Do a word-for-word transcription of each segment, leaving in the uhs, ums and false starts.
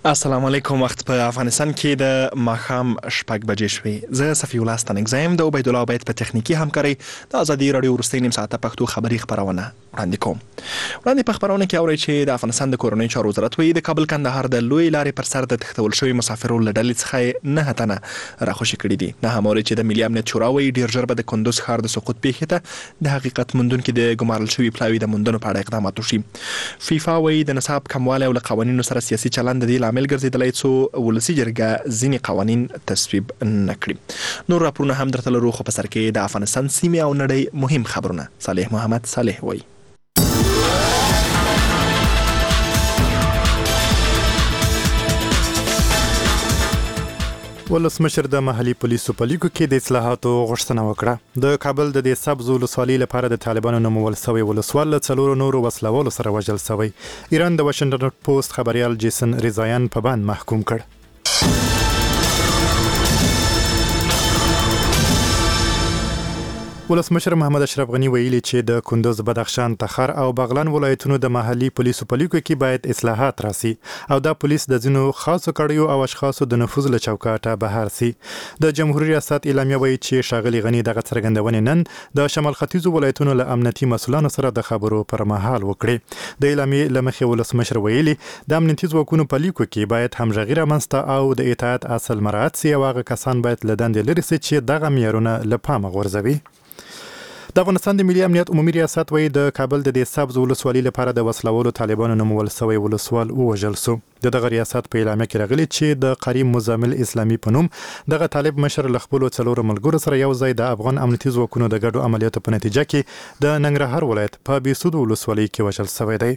السلام علیکم. وخت په افغانستان کې د ماښام شپږ بجې شوې. زه صفي الله ستانکزیم د عبید الله عبید په تخنیکي همکاري د ازادي راډیو وروستۍ نیم ساعته پښتو خبري خبرونه وړاندې کوم. وړاندې په خبرونه کې اورئ چې د افغانستان د کورنۍ چارو وزارت وایي د کابل کندهار د لوی لارې پر سر د تښتول شوي مسافرو له ډلې څخه نه تنه راخوشي کړي دي. نه هم اورئ چې د ملي امنیت شورا وایي ډېر ژر به د کندوز ښار د سقوط پیښې ته د حقیقت موندونکي د ګمارل شوي پلاوي د موندنو په اړه اقدامات وشي. فیفا وایي د نصاب کموالی او له قوانینو سره سیاسي چلند د دې لامل ګرځېدلی څو ولسي جرګه ځینې قوانین تصویب نه کړي. نور راپورونه هم درته لرو، خو په سر کې د افغانستان سیمې او نړۍ مهم خبرونه. صالح محمد صالح وایي. ولسمشر د محلي پولیسو په لیکو کې د اصلاحاتو غوښتنه وکړه. د کابل د دې سبز ولسوالۍ لپاره د طالبانو نومول شوی ولسوال له څلورو نورو وسلوالو سره وژل شوی. ایران د واشنګټن پوسټ خبريال جیسن ریزایان په بند محکوم کړ. ولسمشر محمد اشرف غنی ویلي چې د کندوز، بدخشان، تخار او بغلان ولایتونو د محلي پولیسو په لیکو کې باید اصلاحات راسي او دا پولیس د ځینو خاصو کړیو او اشخاصو د نفوذ له چوکاټه بهر سي. د جمهوریت ریاست اعلامیه وایي چې ښاغلي غنی دغه څرګندونې نن د شمال ختیځو ولایتونو له امنیتي مسؤلانو سره د خبرو پر مهال وکړي. د اعلامیې له مخې ولسمشر ویلي د امنیتي ځواکونو په لیکو کې باید همغږي رامنځته او د اطاعت اصل مراعات سي او هغه کسان باید له دندې لرې سي چې دغه معیارونه له پامه غورځوي. د افغانستان د ملي امنیت عمومي ریاست وایي د کابل د دې سبز ولسوالۍ لپاره د وسلوالو طالبانو نومول شوی ولسوال ووژل شو. د دغه ریاست په اعلامیه کې راغلي چې د قریم مزمل اسلامي په نوم دغه طالب مشر له خپلو څلورو ملګرو سره یو ځای د افغان امنیتي ځواکونو د ګډو عملیاتو په نتیجه کې د ننګرهار ولایت په بیسود ولسوالۍ کې وژل شوی دی.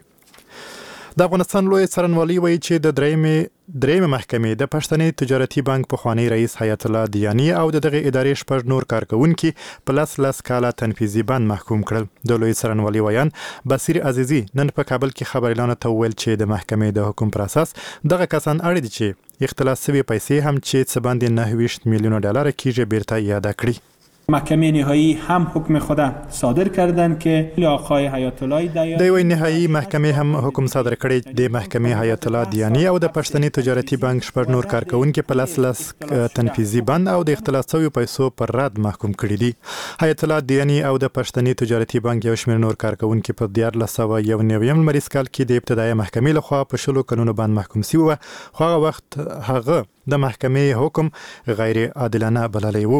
د افغانستان لوی څارنوالي وایي چې د درېیمې درېیمې محکمې د پښتني تجارتي بانک پخوانی رئیس حیات الله دیانی او د دغه ادارې شپږ نور کارکونکي په لس لس کاله تنفیذي بند محکوم کړل. د لوی څارنوالي ویان بصیر عزیزي نن په کابل کې خبريالانو ته وویل چې د محکمې د حکم پر اساس دغه کسان اړ دي چې اختلاس شوي پیسې هم چې څه باندې نهه ویشت میلیون ډالر کیږي بیرته یاده کړي. محکمه نهایی هم حکم خود صادر کردند که آقای حیات الله دیانی د وی نهایی محکمه هم حکم صادر کړی. د محکمه حیات الله دیانی او د پښتني تجارتي بانک شپږ نور کارکونکو په لاس لاس تنفیذي بند او د اختلاس شویو پیسو پر رد محکوم کړي دي. حیات الله دیانی او د پښتني تجارتي بانک یو شمېر نور کارکونکو په دیارلس سوه یو نویم لمریز کال کې د ابتدایي محکمې لخوا په شلو قانونو باندې محکوم شوی و، خو هغه وخت هغه د محکمې حکم غیر عادلانه بللی و.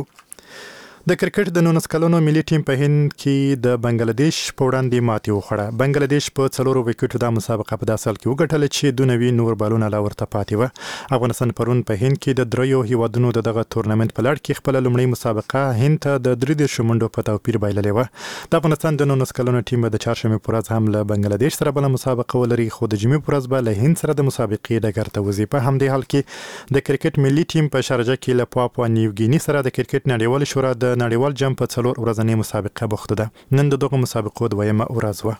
د کرکټ د نولس کلنو ملي ټیم په هند کې د بنگلاديش په وړاندې ماتې وخوړه. بنگلاديش په څلورو وکټو د مسابقه په داسې حال کې وګټله چې دوه نوي نور بالونه لا ورته پاتې و. افغانستان پرون په هند کې د دریو هیوادونو د دغه تورنمنت په لړ کې خپل لومړی مسابقه هند ته د درې دېرشو منډو په توپیر بایللې و. د افغانستان د نولس کلنو ټیم د چهارشنبې په ورځ هم له بنگلاديش سره بله مسابقه ولري، خو د جمعې په ورځ به له هند سره د مسابقې ډګر ته وځي. په همدې حال کې د کرکټ ملي ټیم په شارجه کې له پاپوا نیوګیني سره د کرکټ نړیوال شورا د نړیوال جام په څلور ورځنۍ مسابقه بوخته ده. نن د دغه مسابقو دویمه ورځ وه.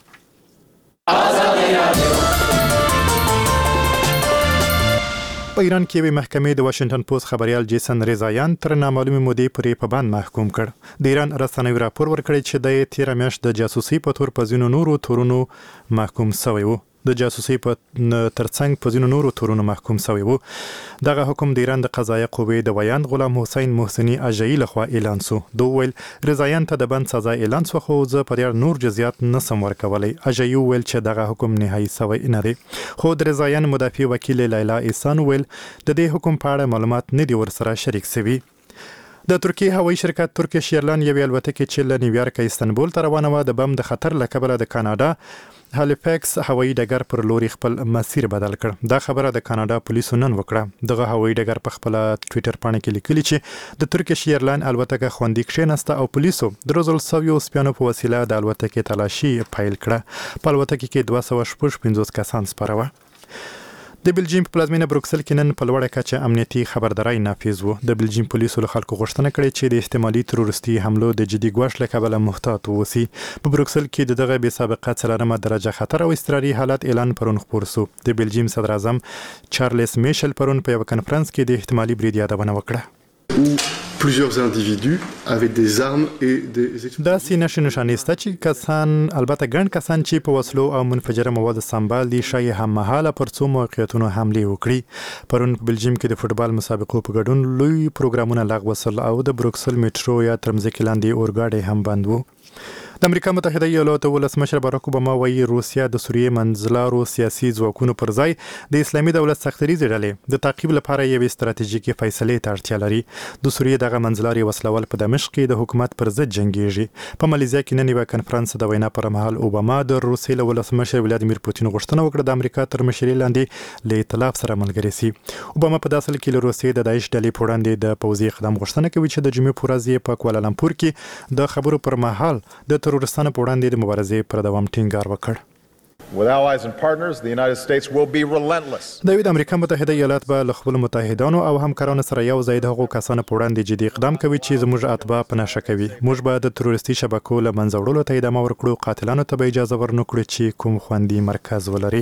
په ایران کې وی محکمې د واشنګټن پوسټ خبريال جیسن ریزایان تر نامعلومې مودې پورې په بند محکوم کړ. د ایران رسنیو راپور ورکړی چې د تیر میاشت د جاسوسي په تور په ځینو نورو تورونو محکوم شوی و. د جاسوسي په ترڅنګ په ځینو نورو تورونو محکوم شوی و. دغه حکم د ایران د قضایه قوې د ویاند غلام حسین محسنی اجایی لخوا اعلان شو. دوی ویل ریزایان ته د بند سزا اعلان شو، خو زه په ډیر نور جزئیات نسم ورکولی. اجایی ویل چې دغه حکم نهایی شوی نه دی، خو د ریزایان مدافع وکیل لیلا احسان ویل د دې حکم په اړه معلومات نه دي ورسره شریک شوي. د ترکیه هوایي شرکت ترکیش ایرلاین یوې الوتکې چې له نیویارک استانبول ته روانه وه د بم د خطر له کبله د کاناډا هالیفیکس هوایي ډګر پر لوري خپل مسیر بدل کړ. دا خبره د کاناډا پولیسو نن وکړه. دغه هوایي ډګر په خپل ټویټر باندې کې لیکلي چې د ترکیش ایرلاین الوتکه خوندي کښېناسته او پولیسو د روزل سویو سپیانو په وسیله د الوتکې تلاشي پیل کړه. په الوتکې کې دوه سوه شپږ پنځوس کسان سپاره وه. د بلجیم په پلازمینه بروکسل کې نن په لوړه کچه امنیتي خبرداري نافذ و. د بلجیم پولیسو له خلکو غوښتنه کړې چې د احتمالي تروریستي حملو د جدي ګواښ له کبله محتاط واوسي. په بروکسل کې د دغه بې سابقه څلورمه درجه خطر او اضطراري حالت اعلان پرون خپور شو. د بلجیم صدر اعظم چارلز میشل پرون په یو کنفرانس کې د احتمالي برید یادونه وکړه. plusieurs individus avec des armes et des دا سینه نشانه است چې کسان البته ګڼ کسان چې په وسلو او منفجره مواد سمبال دي شای هم مهاله پر څو موقعیتونو حمله وکړي. پرون په بلجیم کې د فوتبال مسابقو په ګډون لوی پروګرامونه لغوه شول او د بروکسل میټرو یا ترمزکې لاندې اورګاډي هم بند وو. د امریکا متحده ایالاتو ولسمشر باراک اوباما وایي روسیا د سوریې منځلارو سیاسي ځواکونو پر ځای د اسلامي دولت سختریزې ډلې د تعقیب لپاره یوې ستراتیژیکي فیصلې ته اړتیا لري. د سوریې دغه منځلاري وسلوال په دمشق کې د حکومت پر ضد جنګیږي. په مالیزیا کې نن یوه کنفرانس د وینا پر مهال اوباما د روسیې له ولسمشر ولادیمیر پوتین غوښتنه وکړه د امریکا تر مشرۍ لاندې له ائتلاف سره ملګری سي. اوباما په داسې کې له روسیې د داعش ډلې په وړاندې د پوځي اقدام غوښتنه کوي چې د جمعې په ورځ یې په کوالالمپور کې د خبرو پر مهال د تروریستانو په وړاندې د مبارزې پر دوام ټینګار وکړ. With allies and partners, the United States will be relentless. د امریکا متحده ایالات به له خپل متحدانو او همکارانو سره یو ځای د هغو کسانو په وړاندې جدي اقدام کوي چې زموږ اتباع په نشه کوي. موږ به د تروریستي شبکو له منځه وړلو ته ادامه ورکړو. قاتلانو ته به اجازه ورنکړو چې کوم خوندي مرکز ولري.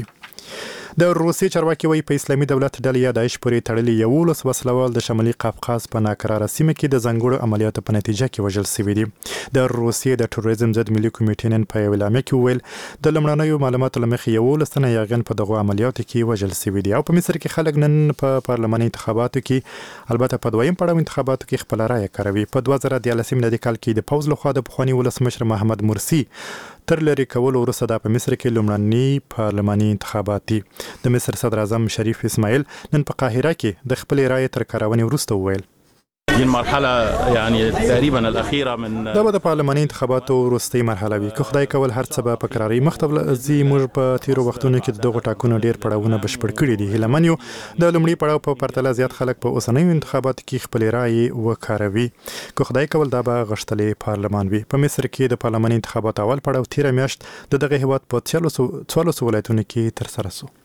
د روسیې چارواکي وایي په اسلامي دولت ډلې یا داعش پورې تړلي یولس وسلوال د شمالي قفقاز په ناکراره سیمه کې د ځانګړو عملیاتو په نتیجه کې وژل شوي دي. د روسیې د تروریزم ضد ملي کمیټې نن په یوه اعلامیه کې وویل د لومړنیو معلوماتو له مخې یولس تنه یاغیان په دغو عملیاتو کې وژل شوي دي. او په مصر کې خلک نن په پارلماني انتخاباتو کې البته په دویم پړاو انتخاباتو کې خپل رایه کاروي. په دوه زره دیارلسم میلادي کال کې د پوځ لخوا د پخواني ولسمشر محمد مرسي تر لري کولو وروسته د په مصر کې لومړني پارلماني انتخابات دي. د مصر صدر اعظم شریف اسماعیل نن په قاهره کې د خپل رایې تر کارونې وروسته وویل هي المرحله يعني تقريبا الاخيره من دا به د پارلماني انتخاباتو وروستۍ مرحله وي. که خدای کول هر څه به په قراري مخته ځي. موږ په تیرو وختونو کې دغه ټاکنو ډیر پړاوونه بشپړ کړي دي. هیله من یو د لومړي پړاو په پرتله زیات خلک په اوسنیو انتخاباتو کې خپل رایې وکاروي. که خدای کول دا به غښتلې پارلمان وي. په مصر کې د پارلماني انتخاباتو اول پړاو تیره میاشت د دغه هیواد په څوارلسو ولایتونو کې ترسره شو.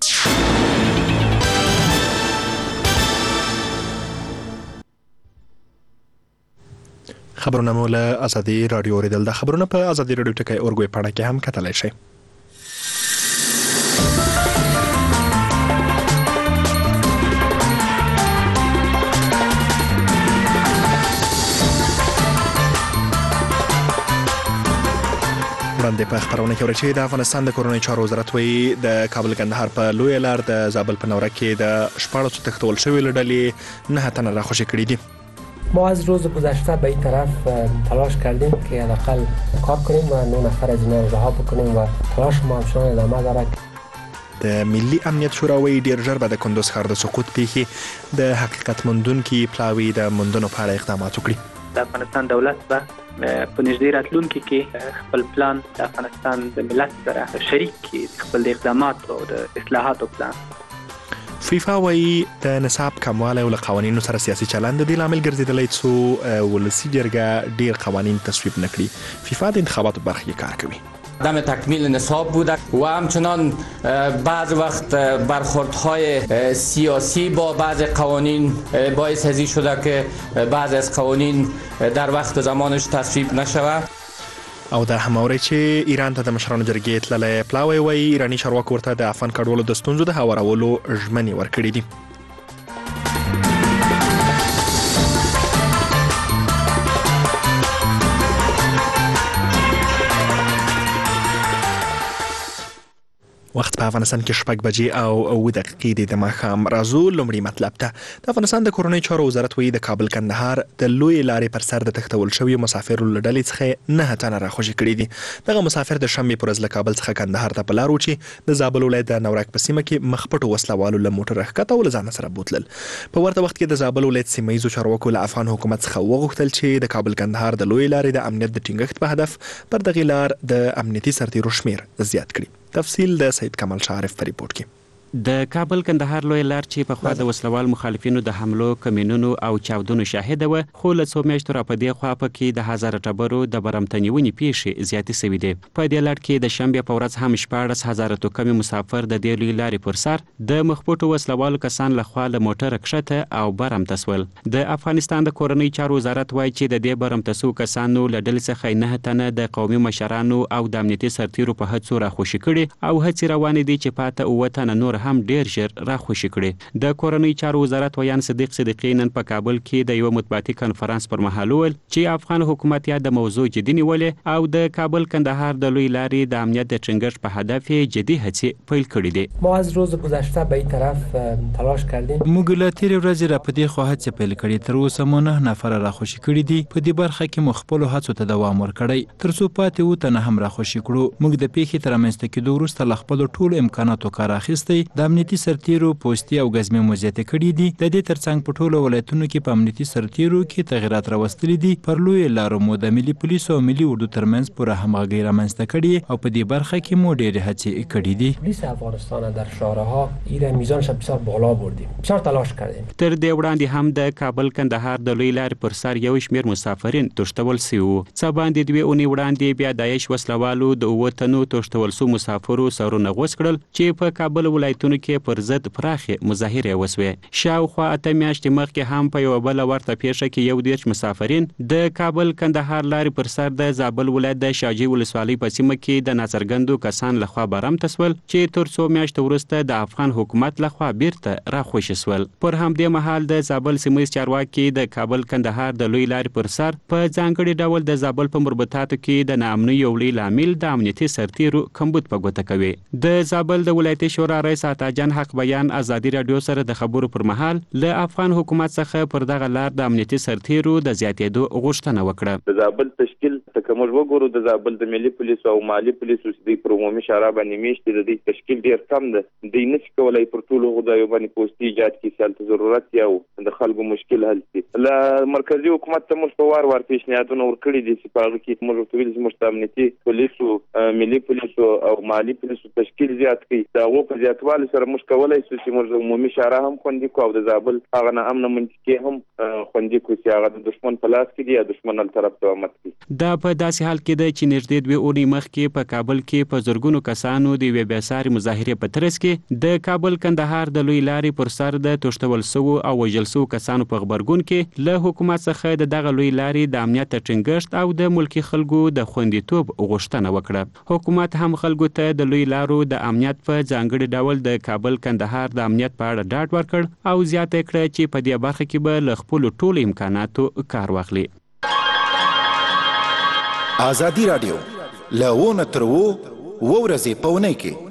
خبرونه مو له ازادي رادیو اوریدل. د خبرونه په ازادي رادیو ټکی اورګوي پاڼه کې هم کتلی شئ. وړاندې په خبرونه کې ورچې د افغانستان د کورنۍ چارو وزارت وایي د کابل کندهار په لوی لار د زابل په نوره کې د شپاړسو تښتول شویو له ډلې نه تنه راخوشي کړي دي. ما از روز گذشته به این طرف تلاش کردیم که حداقل کار کنیم و نه نفر از اینا رها بکنیم و تلاش ما همچنان ادامه دارد. د ملي امنیت شورا وایي ډیر ژر به د کندوز ښار د سقوط پیښې د حقیقت موندونکي پلاوي د موندنو په اړه اقدامات وکړي. د افغانستان دولت به په نږدې راتلونکي کې خپل پلان د افغانستان د ملت سره شریک کړي، خپل اقدامات او د اصلاحاتو پلان. فیفا وایي د نصاب کموالی او له قوانینو سره سیاسي چلند د دې لامل ګرځېدلی څو ولسي جرګه ډیر قوانین تصویب نه کړي. فیفا د انتخاباتو برخه کې کار کوي. عدم تکمیل نصاب بوده و همچنان بعض وقت برخوردهای سیاسی با بعض قوانین باعث ازی شده که بعض از قوانین در وقت زمانش تصویب نشود. او دا هماوري چې ایران ته د مشرانو جرګې تللی پلاوی وایي ایراني چارواکو ورته د افغان کډوالو د ستونزو د هوارولو ژمنې ورکړي دي. وخت په افغانستان کې شپږ بجې او اوه دقیقې دي د ماښام. راځو لومړي مطلب ته. د افغانستان د کورنۍ چارو وزارت وایي د کابل کندهار د لویې لارې پر سر د تښتول شویو مسافرو له ډلې څخه نه تنه راخوشي کړي دي. دغه مسافر د شنبې پر ورځ له کابل څخه کندهار ته په لار و چې د زابل ولایت د نوراک په سیمه کې مخ پټو وسلوالو له موټر راښکته او له ځانه سره بوتلل. په ورته وخت کې د زابل ولایت سیمه ییزو چارواکو له افغان حکومت څخه وغوښتل چې د کابل کندهار د لویې لارې د امنیت د ټینګښت په هدف پر دغه لار د امنیتي سرتیرو شمیر زیات کړي. تفصیل د سید کمال شعرف په ریپورت کې. د کابل کندهار لوی لار چې په خوا د وسلوال مخالفینو د حملو کمینونو او چاودنو شاهده و، خو له څو میاشتو را په دې خوا پکې د هزاره ټبرو د برمتنیونې پیښې زیاتې سوي دي. په دې لار کې د شنبې په ورځ هم شپاړس هزاره توکمې مسافر د دې لوی لارې پر سر د مخپټو وسلوالو کسان له خوا له موټره کښته او برمته سول. د افغانستان د کورنۍ چارو وزارت وایي چې د دې برمته سوو کسانو له ډلې څخه نه تنه د قومي مشرانو او د امنیتي سرتیرو په هڅو راخوشي کړي او هڅې روانې دي چې پاته اووه تنه نور هم ډیر ژر راخوشي کړي. د کورنۍ چارو وزارت ویان صدیق صدیقی نن په کابل کې د یو مطبوعاتي کنفرانس پر مهال وویل چې افغان حکومت یا د موضوع جدي نیولې او د کابل کندهار د لوی لارې د امنیت د ټینګښت په هدف جدي هڅې پیل کړې دي. ما از روز گذشته به این طرف تلاش کردیم. موږ له تیرې ورځې را په دې خوا هڅې پیل کړې، تر اوسه مو نه نفره راخوشي کړي دي. په دې برخه کې مو خپلو هڅو ته دوام ورکړی، تر څو پاتې اووه تنه هم راخوشي کړو. موږ د پیښې تر رامنځته کېدو وروسته له خپلو ټولو امکاناتو کار اخیستی، د امنیتي سرتیرو پوستي او ګزمې مو زیاتې کړي دي. د دې ترڅنګ په ټولو ولایتونو کې په امنیتي سرتیرو کې تغیرات راوستلي دي. پر لویو لارو مو د ملي پولیسو او ملي اردو ترمنځ پوره همغږي رامنځته کړې او په دې برخه کې مو ډېرې هڅې کړي دي. پلیس افغانستان در شهرها ایره میزانش بسیار بالا بردیم، بسیار تلاش کردیم. تر دې وړاندې هم د کابل کندهار د لوی لارې پر سر یو شمېر مسافرین تښتول سوي وو. څه باندې دوې اونۍ وړاندې بیا داعش وسلوالو د اووه تنو تښتول سوو مسافرو سرونه غوڅ کړل چې په کابل ولایتونو کې پر ضد پراخې مظاهرې وسوې. شاوخوا اته میاشتې مخکې هم په یوه بله ورته پیښه کې یو دېرش مسافرین د کابل کندهار لارې پر سر د زابل ولایت د شاجوی ولسوالۍ په سیمه کې د ناڅرګندو کسان لخوا برمته سول چې تر څو میاشتو وروسته د افغان حکومت لخوا بیرته راخوشي سول. پر همدې مهال د زابل سیمه چارواکي د کابل کندهار د لوی لارې پر سر په ځانګړي ډول د زابل په مربوطاتو کې د ناامنۍ یو لوی لامل د امنیتي سرتیرو کمبود په ګوته کوي. د زابل د ولایتي شورا رئیس عطاجان حق بیان ازادي راډیو سره د خبرو پر مهال له افغان حکومت څخه پر دغه لار د امنیتي سرتیرو د زیاتېدو غوښتنه وکړه. د زابل تشکیل ته موږ وګورو، د زابل د ملي پولیسو او مالي پولیسو د عمومي شورا باندې میشتې د دې تشکیل ډیر کم ده. دوی نشي کولای پر ټولو ځایو باندې پوستي ایجاد کړي چې هلته ضرورت یا د خلکو مشکل حل کړي. له مرکزي حکومت ته موږ په وار وار پیشنهادونه ورکړي دي چې په هغه کې موږ ورته ویلي چې موږ ته امنیتي پولیسو، ملي پولیسو او مالي پولیسو تشکیل زیات کړي. د هغو په زیاتوالي سره موږ کولی شو چې موږ عمومي شورا هم خوندي کړو او د زابل هغه ناامنه منطقې هم خوندي کړو چې هغه د دښمن په لاس کې دي یا دښمن هلته طرف ته امت کړي. دا په داسې حال کې ده چې نږدې دوې اونۍ مخکې په کابل کې په زرګونو کسانو د یوې بېسارې مظاهرې په ترڅ کې د کابل کندهار د لوی لارې پر سر د تښتول سوو او وژل سوو کسانو په غبرګون کې له حکومت څخه د دغه لوی لارې د امنیت د ټینګښت او د ملکي خلکو د خوندیتوب غوښتنه وکړه. حکومت هم خلکو ته د لوی لارو د امنیت په ځانګړي ډول د کابل کندهار د امنیت په اړه ډاډ ورکړ او زیاته کړه چې په دې برخه کې به له خپلو ټولو امکاناتو کار واخلي. ازادي راډیو له تر و ورځې په اونۍ کې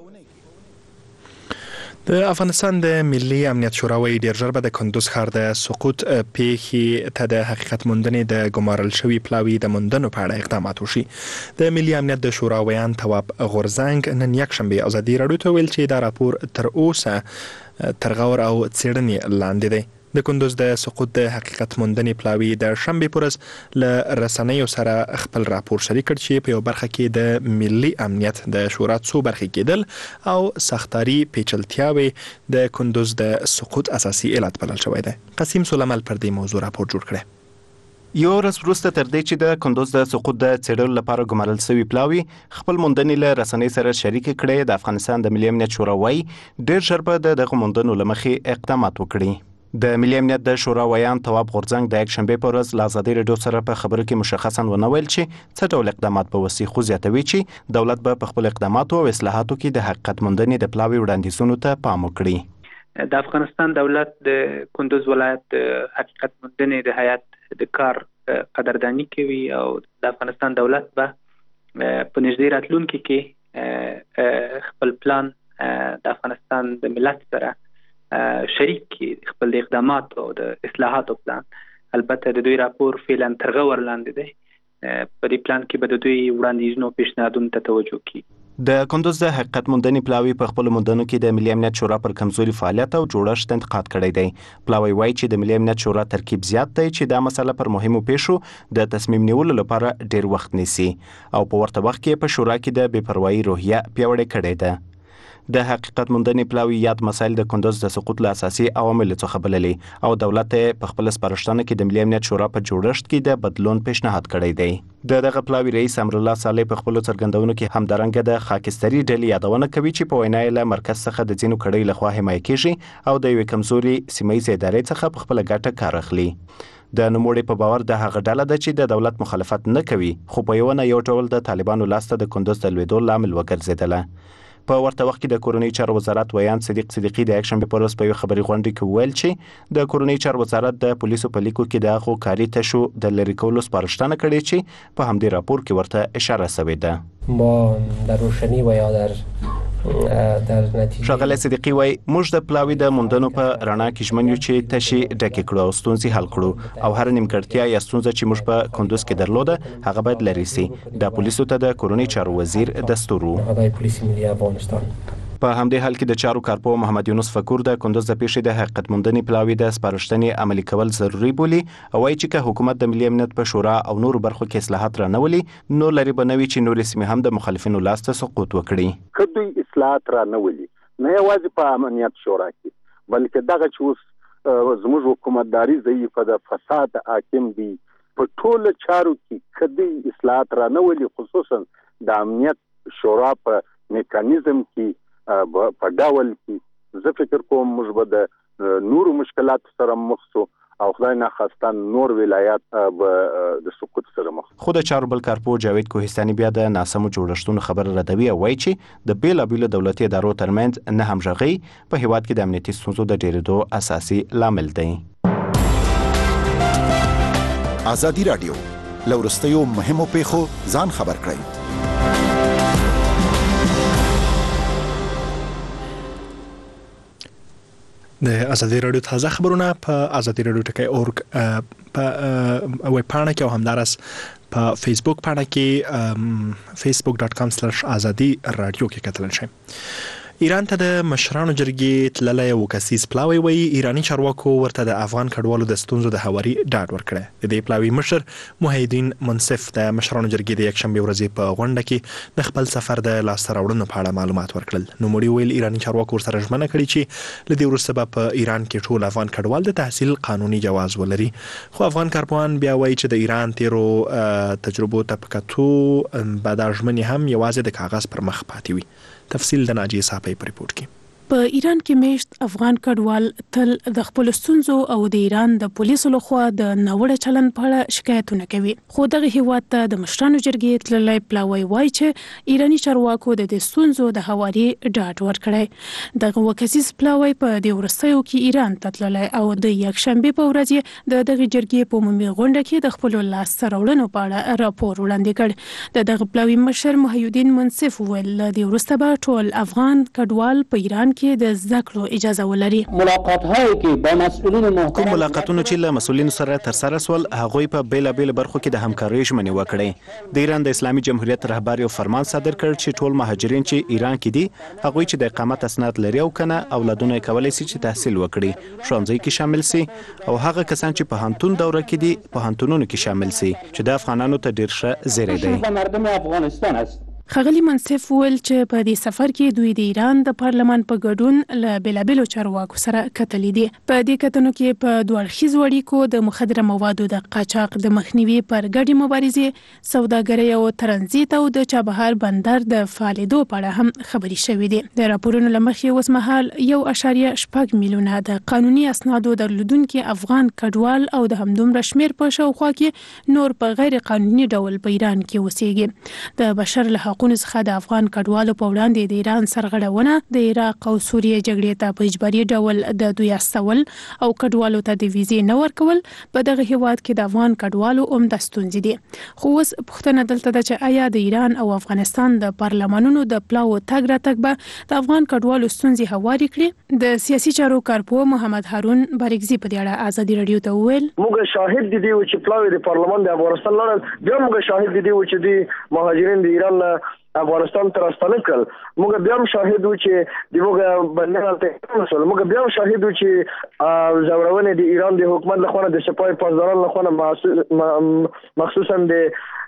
د افغانستان د ملي امنیت شورا وایي ډېر ژر به د کندوز ښار د سقوط پیښې ته د حقیقت موندنې د ګمارل شوي پلاوي د موندنو په اړه اقدامات وشي. د ملي امنیت د شورا ویان تواب غورځنګ نن یکشنبه ازادي راډیو ته ویل چې دا راپور تر اوسه تر غور او څېړنې لاندې دی. د کندوز د سقوط د حقیقت موندنې پلاوي د شنبې پر ورځ له رسنیو سره خپل راپور شریک کړ چې په یو برخه کې د ملي امنیت د شورا څو برخې کېدل او سختاري پیچلتیاوې د کندوز د سقوط اساسي علت بلل شوی دی. قسیم سلیمل پر دې موضوع راپور جوړ کړی. یو ورځ وروسته تر دې چې د کندوز د سقوط د څېړلو لپاره ګمارل شوي پلاوي خپل موندنې له رسنۍ سره شریک کړي، د افغانستان د ملي امنیت شورا وایي ډېر ژر به د دغه موندنو له مخې اقدامات وکړي. د ملي امنیت د شورا ویان تواب غورځنګ د یکشنبې په ورځ له ازادي راډیو سره په خبرو کې مشخصا ونه ویل چې څه ډول اقدامات به وسي، خو زیاتوي چې دولت به په خپل اقداماتو او اصلاحاتو کې د حقیقت موندنې د پلاوي وړاندیزونو ته پام وکړي. د افغانستان دولت د کندوز ولایت د حقیقت موندنې د هیئت د کار قدردانی کوي او د افغانستان دولت به په نږدې راتلونکي کې خپل پلان د افغانستان د ملت سره شریک کی خپل اقدامات او د اصلاحاتو پلان. البته د دوی راپور فعلا تر غور لاندې دی. په دې پلان کې به د دوی وړاندیزونو پیشنهادونو ته توجه کوي. د کندوز د حقیقت موندنې پلاوي په خپل موندنو کې د ملي امنیت شورا پر کمزوري فعالیت او جوړښت انتقاد کړی دی. پلاوي وایي چې د ملي امنیت شورا ترکیب زیات دی چې دا مسله پر مهمو پیښو د تصمیم نیولو لپاره ډیر وخت نیسي او په ورته وخت کې په شورا کې د بې پروایي روحیه پیاوړې کړې ده. د حقیقت موندنې پلاوي یاد مسایل د کندوز د سقوط له اساسي عواملو څخه بللي او دولت په خپل سپارښتنه کې د ملي امنیت شورا په جوړښت کې د بدلون پیشنهاد کړی دی. د دغه پلاوي رئیس امرالله صالح په خپل څرګندونو کې همدارنګه د خاکستري ډلې یادونه کوي چې په وینا یې له مرکز څخه د ځینو کړۍ لخوا حمایه کیږي او د یوې کمزوري سیمه‌ییزې ادارې څخه په خپله ګټه کار اخلي. د نوموړي په باور د هغه ډله ده چې د دولت مخالفت نه کوي، خو په یو نه یو ډول د طالبانو لاسته د کندوز د لوېدو لامل وګرځېدله. په ورته وخت کې د کورنۍ چارو وزارت ویان صدیق صدیقي د یکشنبه په ورځ په یو خبري غونډه کې ویل چې د کورنۍ چارو وزارت د پولیسو په لیکو کې د هغو کاري تشو د لرې کولو سپارښتنه کړې چې په همدې راپور کې ورته اشاره شوې ده. ما در روشنی و یا در در نتیجه ښاغلی صدیقي وایي موږ د پلاوي د موندنو په رڼا کې ژمن یو چې تشې ډکې کړو او ستونزې حل کړو او هر نیمګړتیا یا ستونزه چې موږ په کندوز کې درلوده هغه باید لرې سي. د پولیسو ته د کورنۍ چارو وزیر دستور و. په همدې حال کې د چارو کارپو محمد یونس فکور د کندوز د پیښې د حقیقت موندنې پلاوي د سپارښتنې عملي کول ضروري بولي او وایي چې که حکومت د ملي امنیت په شورا او نورو برخو کې اصلاحات رانولي نو لري بنوي چې نورې سیمې هم د مخالفینو لاس ته سقوط وکړي. که دوی اصلاحات رانولي نه یوازې په امنیت شورا کې بلکې دغه چې اوس زموږ حکومتداري ضعیفه ده فساد حاکم دی په ټولو چارو کې که دوی اصلاحات رانولي خصوصا د امنیت شورا په میکانیزم کې په ډول کې زه فکر کوم موږ به د نورو مشکلات سره مخ شو او خدای ناخواسته نور ولایات به د سقوط سره مخ. خو د چارو بل کارپو جاوید کوهستاني بیا د ناسمو جوړښتونو خبر ردوي او وایي چې د بیلابیلو دولتي ادارو ترمنځ نه همغږي په هیواد کې د امنیتي ستونزو د ډېرېدو اساسي لامل دی. ازادي راډیو له وروستیو مهمو پیښو ځان خبر کړئ. د ازادي راډیو تازه خبرونه په ازادي راډیو ټکی اورګ په ویب پاڼه کې او همدارس په فیسبوک پاڼه کې facebook dot com slash azadi radio کې کتل شي. ایران ته د مشرانو جرګې تللی یو کسیز پلاوی وایي ایرانی چارواکو ورته د افغان کډوالو د ستونزو د هواري ډاډ ورکړی. د دې پلاوي مشر محیدین منصف د مشرانو جرګې د یکشنبې ورځې په غونډه کې د خپل سفر د لاسته راوړنو په اړه معلومات ورکړل. نوموړي ویل ایرانی چارواکو ورسره ژمنه کړې چې له دې وروسته به په ایران کې ټول افغان کډوال د تحصیل قانوني جواز ولري. خو افغان کارپوهان بیا وایي چې د ایران تیرو تجربو ته په کتو به دا ژمنې هم یوازې د کاغذ پر مخ پاتې وي. تفصیل د ناجیه صاحب په ریپورت کې. په ایران کې میشت افغان کډوال تل د خپل ستونزو او د ایران د پولیسو لخوا د ناوړه چلند په اړه شکایتونه کوي. خو دغه هیواد ته د مشرانو جرګې تللی پلاوی وایي چې ایرانی چارواکو د دې ستونزو د هواري ډاډ ورکړی. دغه وکسیز پلاوی په دې وروستیو کې ایران ته تللی او د یکشنبې په ورځ د دغه جرګې په عمومي غونډه کې د خپل لاسته راوړنو په اړه راپور وړاندې کړ. د دغه پلاوی مشر محیدین منصف ویل د وروسته به ټول افغان کډوال په ایران کې د زده کړو اجازه ولري. ملاقات هایی کې با مسؤلین محترم کوم ملاقاتونه چې له مسؤلینو سره تر سره سول هغوی په بیلابیل برخو کې د همکارۍ ژمنې وکړې. د ایران د اسلامي جمهوریت رهبر یو فرمان صادر کړ چې ټول مهاجرین چې ایران کې دي هغوی چې د اقامت اسناد لري او کنه اولادونه کولی شي چې تحصیل وکړي ښوونځي کې شامل سي او هغه کسان چې په هانتون دوره کې دي په هانتونونو کې شامل سي چې د افغانانو ته ډیر ښه زیری دی. مردم افغانستان است. خغلی منصف ویل چې په دې سفر کې دوی د ایران د پارلمان په ګډون له بیلابیلو چارواکو سره کتلې دي. په دې کتنو کې په دوه اړخیزو اړیکو د مخدره موادو د قاچاق د مخنیوي پر ګډې مبارزې سوداګرۍ او ترانزیت او د چابهار بندر د فعالیدو په اړه هم خبرې شوې دي. د راپورونو له مخې اوس مهال یو اشاریه شپږ میلیونه د قانوني اسنادو درلودونکي افغان کډوال او د همدومره شمیر په شاوخوا کې نور په غیر قانوني ډول په ایران کې اوسېږي. د بشر له حقوقو څخه د افغان کډوالو په وړاندې د ایران سرغړونه د عراق او سوریې جګړې ته په اجباري ډول د دوی استول او کډوالو ته د ویزې نه ورکول په دغه هیواد کې د افغان کډوالو عمده ستونزې دي. خو اوس پوښتنه دلته ده چې آیا د ایران او افغانستان د پارلمانونو د پلاو تګ راتګ به د افغان کډوالو ستونزې هواري کړي؟ د سیاسي چارو کارپوه محمد هارون بارګزي په دې اړه ازادي راډیو ته وویل موږ شاهد دي چې پلاوی د پارلمان د افغانستان لړل بیا موږ شاهد دي چې د مهاجرین د ایران افغانستان ته راستنه کړل. موږ بیا هم شاهد وو چې د موږ بندیان ته مسول موږ بیا هم شاهد وو چې زورونه د ایران د حکومت لخوا د سپاه پاسداران لخوا مخصوصا د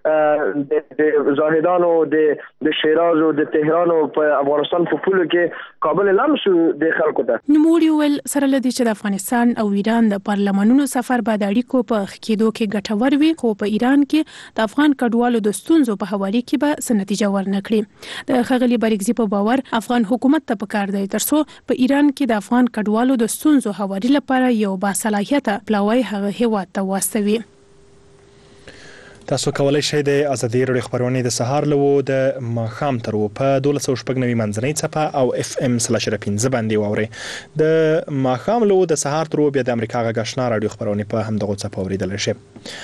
د زاهدانو د د شیراز او د تهران او په افغانستان په پولو کې کابل لمسو د خلکو ته نوموړي ول سره لدی چې د افغانستان او ایران د پارلمانونو سفر به د اړیکو په خکېدو کې ګټور وي خو په ایران کې د افغان کډوالو د ستونزو په حواله کې به څه نتیجه ورنکړي. د خغلی بارګزي په باور افغان حکومت ته پکار دی ترڅو په ایران کې د افغان کډوالو د ستونزو حواله لپاره یو باصلاحیته پلاوی هغه هیواد ته واستوي. تاسو کولای شئ د ازادي رادیو خبرونه د سهار له د ماښام تر په دولس سوه شپږ نوي منځنۍ څپه او اف ام سلاش پنځه باندې واورئ. د ماښام له د سهار تر بیا د امریکا غږ آشنا رادیو خبرونه په همدغه څپه اوریدل شي.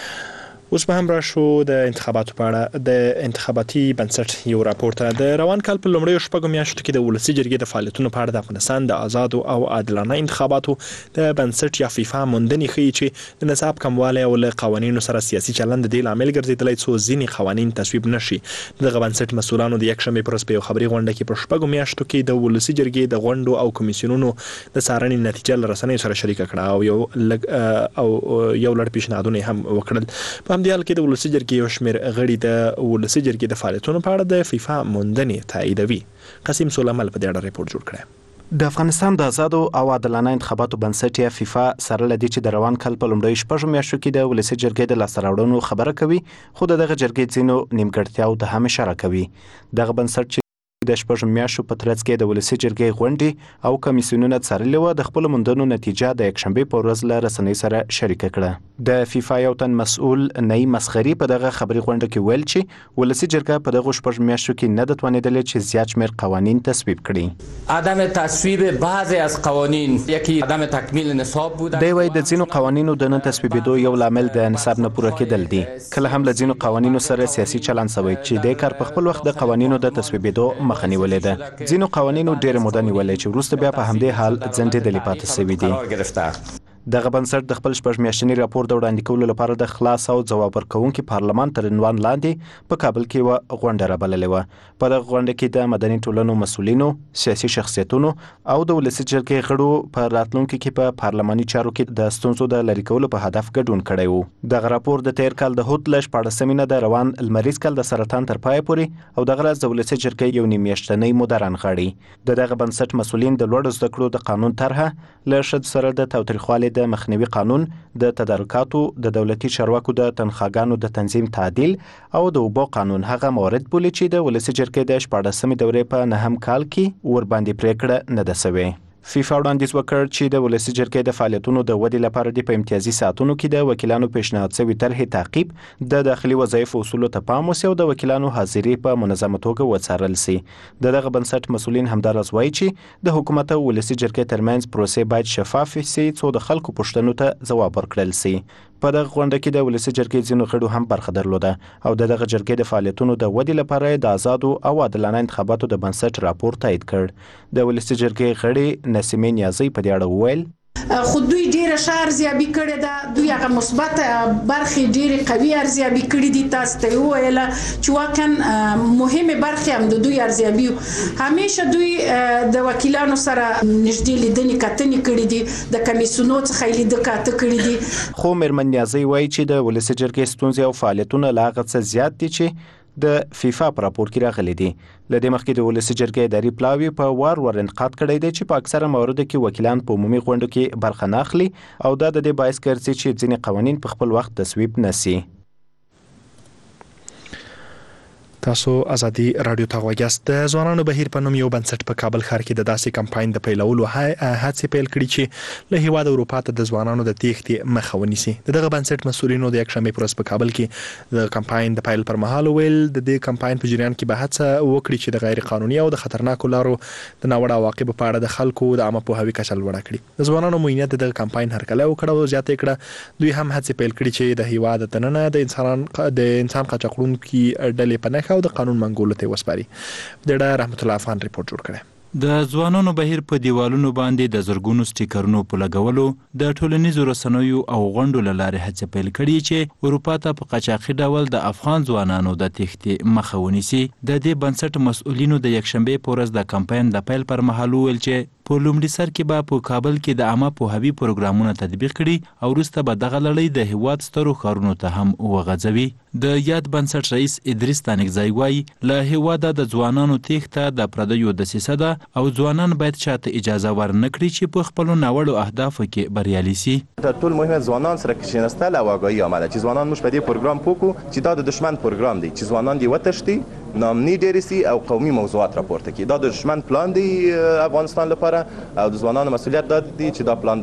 اوس به هم راشو د انتخاباتو په اړه. د انتخاباتي بنسټ یو راپور ته د روان کال په لومړیو شپږو میاشتو کې د ولسي جرګې د فعالیتونو په اړه د افغانستان د آزادو او عادلانه انتخاباتو د بنسټ یا فیفا موندنې ښیي چې د نصاب کموالی او له قوانینو سره سیاسي چلند د دې لامل ګرځېدلی څو ځینې قوانین تصویب نشي. دغه بنسټ مسؤلانو د یکشنبې په ورځ په یو خبري غونډه کې په شپږو میاشتو کې د ولسي جرګې د غونډو او کمیسیونونو د څارنې نتیجه له رسنیو سره شریکه کړه او یو لږ او یو لړ پیشنهادونه هم وکړل. په همدې حال کې د ولسي جرګې یو شمېر غړي د ولسي جرګې د فعالیتونو په اړه د فیفا موندنې تاییدوي. قاسم سلیمال په دې اړه ریپورت جوړ کړی. د افغانستان د آزادو او عادلانه انتخاباتو بنسټ یا فیفا سره لدی چې د روان کال په لومړیو شپږو میاشتو کې د ولسي جرګې د لاسته راوړنو خبره کوي، خو د دغه جرګې ځینو نیمګړتیاو ته هم اشاره کوي. دغه بنسټ چې د شپږو میاشتو په ترڅ کې د ولسي جرګې غونډې او کمیسیونونه څارلې وه، د خپلو موندنو نتیجه د یکشنبې په ورځ له رسنۍ سره شریکه کړه. د فیفا یو تن مسؤل نئی مسخري په دغه خبري غونډه کې ویل چې ولسي جرګه په دغه شپږو میاشتو کې نه د توانېدلې چې زیات شمېر قوانین تصویب کړي. عدم تصویب بعضی از قوانین یکی عدم تکمیل نصاب بود. دی وايي د ځینو قوانینو د نه تصویبېدو یو لامل د نصاب نه پوره کېدل دي. کله هم له ځینو قوانینو سره سیاسي چلند شوی چې د کار په خپل وخت د قوانینو د تصویبېدو مخه نیولې ده. ځینو قوانینو ډېره موده نیولې چې وروسته بیا په همدې حال ځنډېدلې پاتې شوي دي. دغه بنسټ د خپل شپږ میاشتني راپور د وړاندې کولو لپاره د خلاص او ځواب ورکوونکي پارلمان تر عنوان لاندې په کابل کې یوه غونډه رابللې وه. په دغه غونډه کې د مدني ټولنو مسؤلینو، سیاسي شخصیتونو او د ولسي جرګې غړو په راتلونکي کې په پارلماني چارو کې د ستونزو د لرې کولو په هدف ګډون کړی و. دغه راپور د تیر کال د هوت له شپاړسمې نه د روان لمریز کال د سرطان تر پایه پورې او دغه راز د ولسي جرګې یو نیم میاشتنۍ موده رانغاړي. د دغه بنسټ مسؤلین د لوړو زده کړو د قانون طرحه له ښځو سره د تاوتریخوالي د مخنیوي قانون، د تدارکاتو، د دولتي چارواکو د تنخواګانو د تنظیم تعدیل او د اوبو قانون هغه موارد بولي چې د ولسي جرګې د شپاړسمې دورې په نهم کال کې ورباندې پریکړه نه ده شوې. فیفا وړاندیز وکړ چې د ولسي جرګې د فعالیتونو د ودې لپاره د په امتیازي ساعتونو کې د وکیلانو پیشنهاد شوي طرحې تعقیب، د داخلي وظایفو اصولو ته پام وشي او د وکیلانو حاضري په منظمه توګه وڅارل شي. د دغه بنسټ مسؤلین همداراز وایي چې د حکومت او ولسي جرګې ترمنځ پروسې باید شفاف شي څو د خلکو پوښتنو ته ځواب ورکړل شي. په دغه غونډه کې د ولسي جرګې ځینو غړو هم برخه درلوده او د دغه جرګې د فعالیتونو د ودې لپاره د آزادو او عادلانه انتخاباتو د بنسټ راپور تایید کړ. د ولسي جرګې غړي نسیمه نیازی په دې اړه وویل خو دوی ډیره ښه ارزیابي کړې ده، دوی هغه مثبت برخې ډیره قوي ارزیابي کړې دي. تاسو ته وویل چې واقعا مهمه برخې هم د دوی ارزیابي، همیشه دوی د وکیلانو سره نږدې لیدنې کتنې کړې دي، د کمیسیونو څخه لیدنه کاته کړې دي. خو میرمن نیازی وایي چې د ولسي جرګې ستونزې او فعالیتونه لا هغه څه زیات دي چې د فیفا په راپور کې راغلي دي. له دې مخکې د ولسي جرګې اداري پلاوي په وار وار انتقاد کړی دی چې په اکثره مواردو کې وکیلان په عمومي غونډو کې برخه نه اخلي او دا د دې باعث ګرځي چې ځینې قوانین په خپل وخت تصویب نه شي. تاسو ازادي رادیو ته غوږیاست. د ځوانانو بهیر په نوم یو بنسټ په کابل ښار کې د داسې کمپاین د پیلولو هڅې پیل کړي چې له هیواد اروپا ته د ځوانانو د تېښتې مخه ونیسي. دغه بنسټ مسؤلینو د یکشنبې په ورځ په کابل کې د کمپاین د پیل پر مهال ویل د دې کمپاین په جریان کې به هڅه وکړي چې د غیر قانوني او د خطرناکو لارو د ناوړه عواقبو په اړه د خلکو د عامه پوهاوي کچه لوړه کړي. د ځوانانو موینت دغه کمپاین هرکلی وکړه او زیاته کړه دوی هم هڅې پیل کړي چې د هیواد دننه د انسان د انسان قاچاقونکي ډلې په نښه او د قانون منګولو ته وسپاري. د ډا رحمت الله افغان ریپورت جوړ کړی. د ځوانانو بهیر په دیوالونو باندې د زرګونو سټیکرونو په لګولو د ټولنیزو رسنیو او غونډو له لارې هڅه پیل کړې چې اروپا ته په قاچاقي ډول د افغان ځوانانو د تېښتې مخه ونیسي. د دې بنسټ مسؤلینو د یکشنبې په ورځ د کمپاین د پیل پر مهال وویل چې په لومړي سر کې به په کابل کې د عامه پوهاوي پروګرامونه تطبیق کړي او وروسته به دغه لړۍ د هیواد سترو ښارونو ته هم وغځوي. د یاد بنسټ رئیس ادریس تانکزی وایي له هیواده د ځوانانو تېښته د پردیو دسیسه ده او ځوانان باید چاته اجازه ورنه کړي چې په خپلو ناوړو اهدافو کې بریالي سي. ټول مهمه ځوانان سره کښېنستل او آګاهي عمله چې ځوانان موږ په دې پروګرام پوکو چې دا د دشمن پروګرام دی چې ځوانان دې وتښتي، نامني ډېرې سي او قومي موضوعات راپورته کړي. دا د دشمن پلان دی افغانستان لپاره او د ځوانانو مسؤلیت دا دی چې دا پلان باید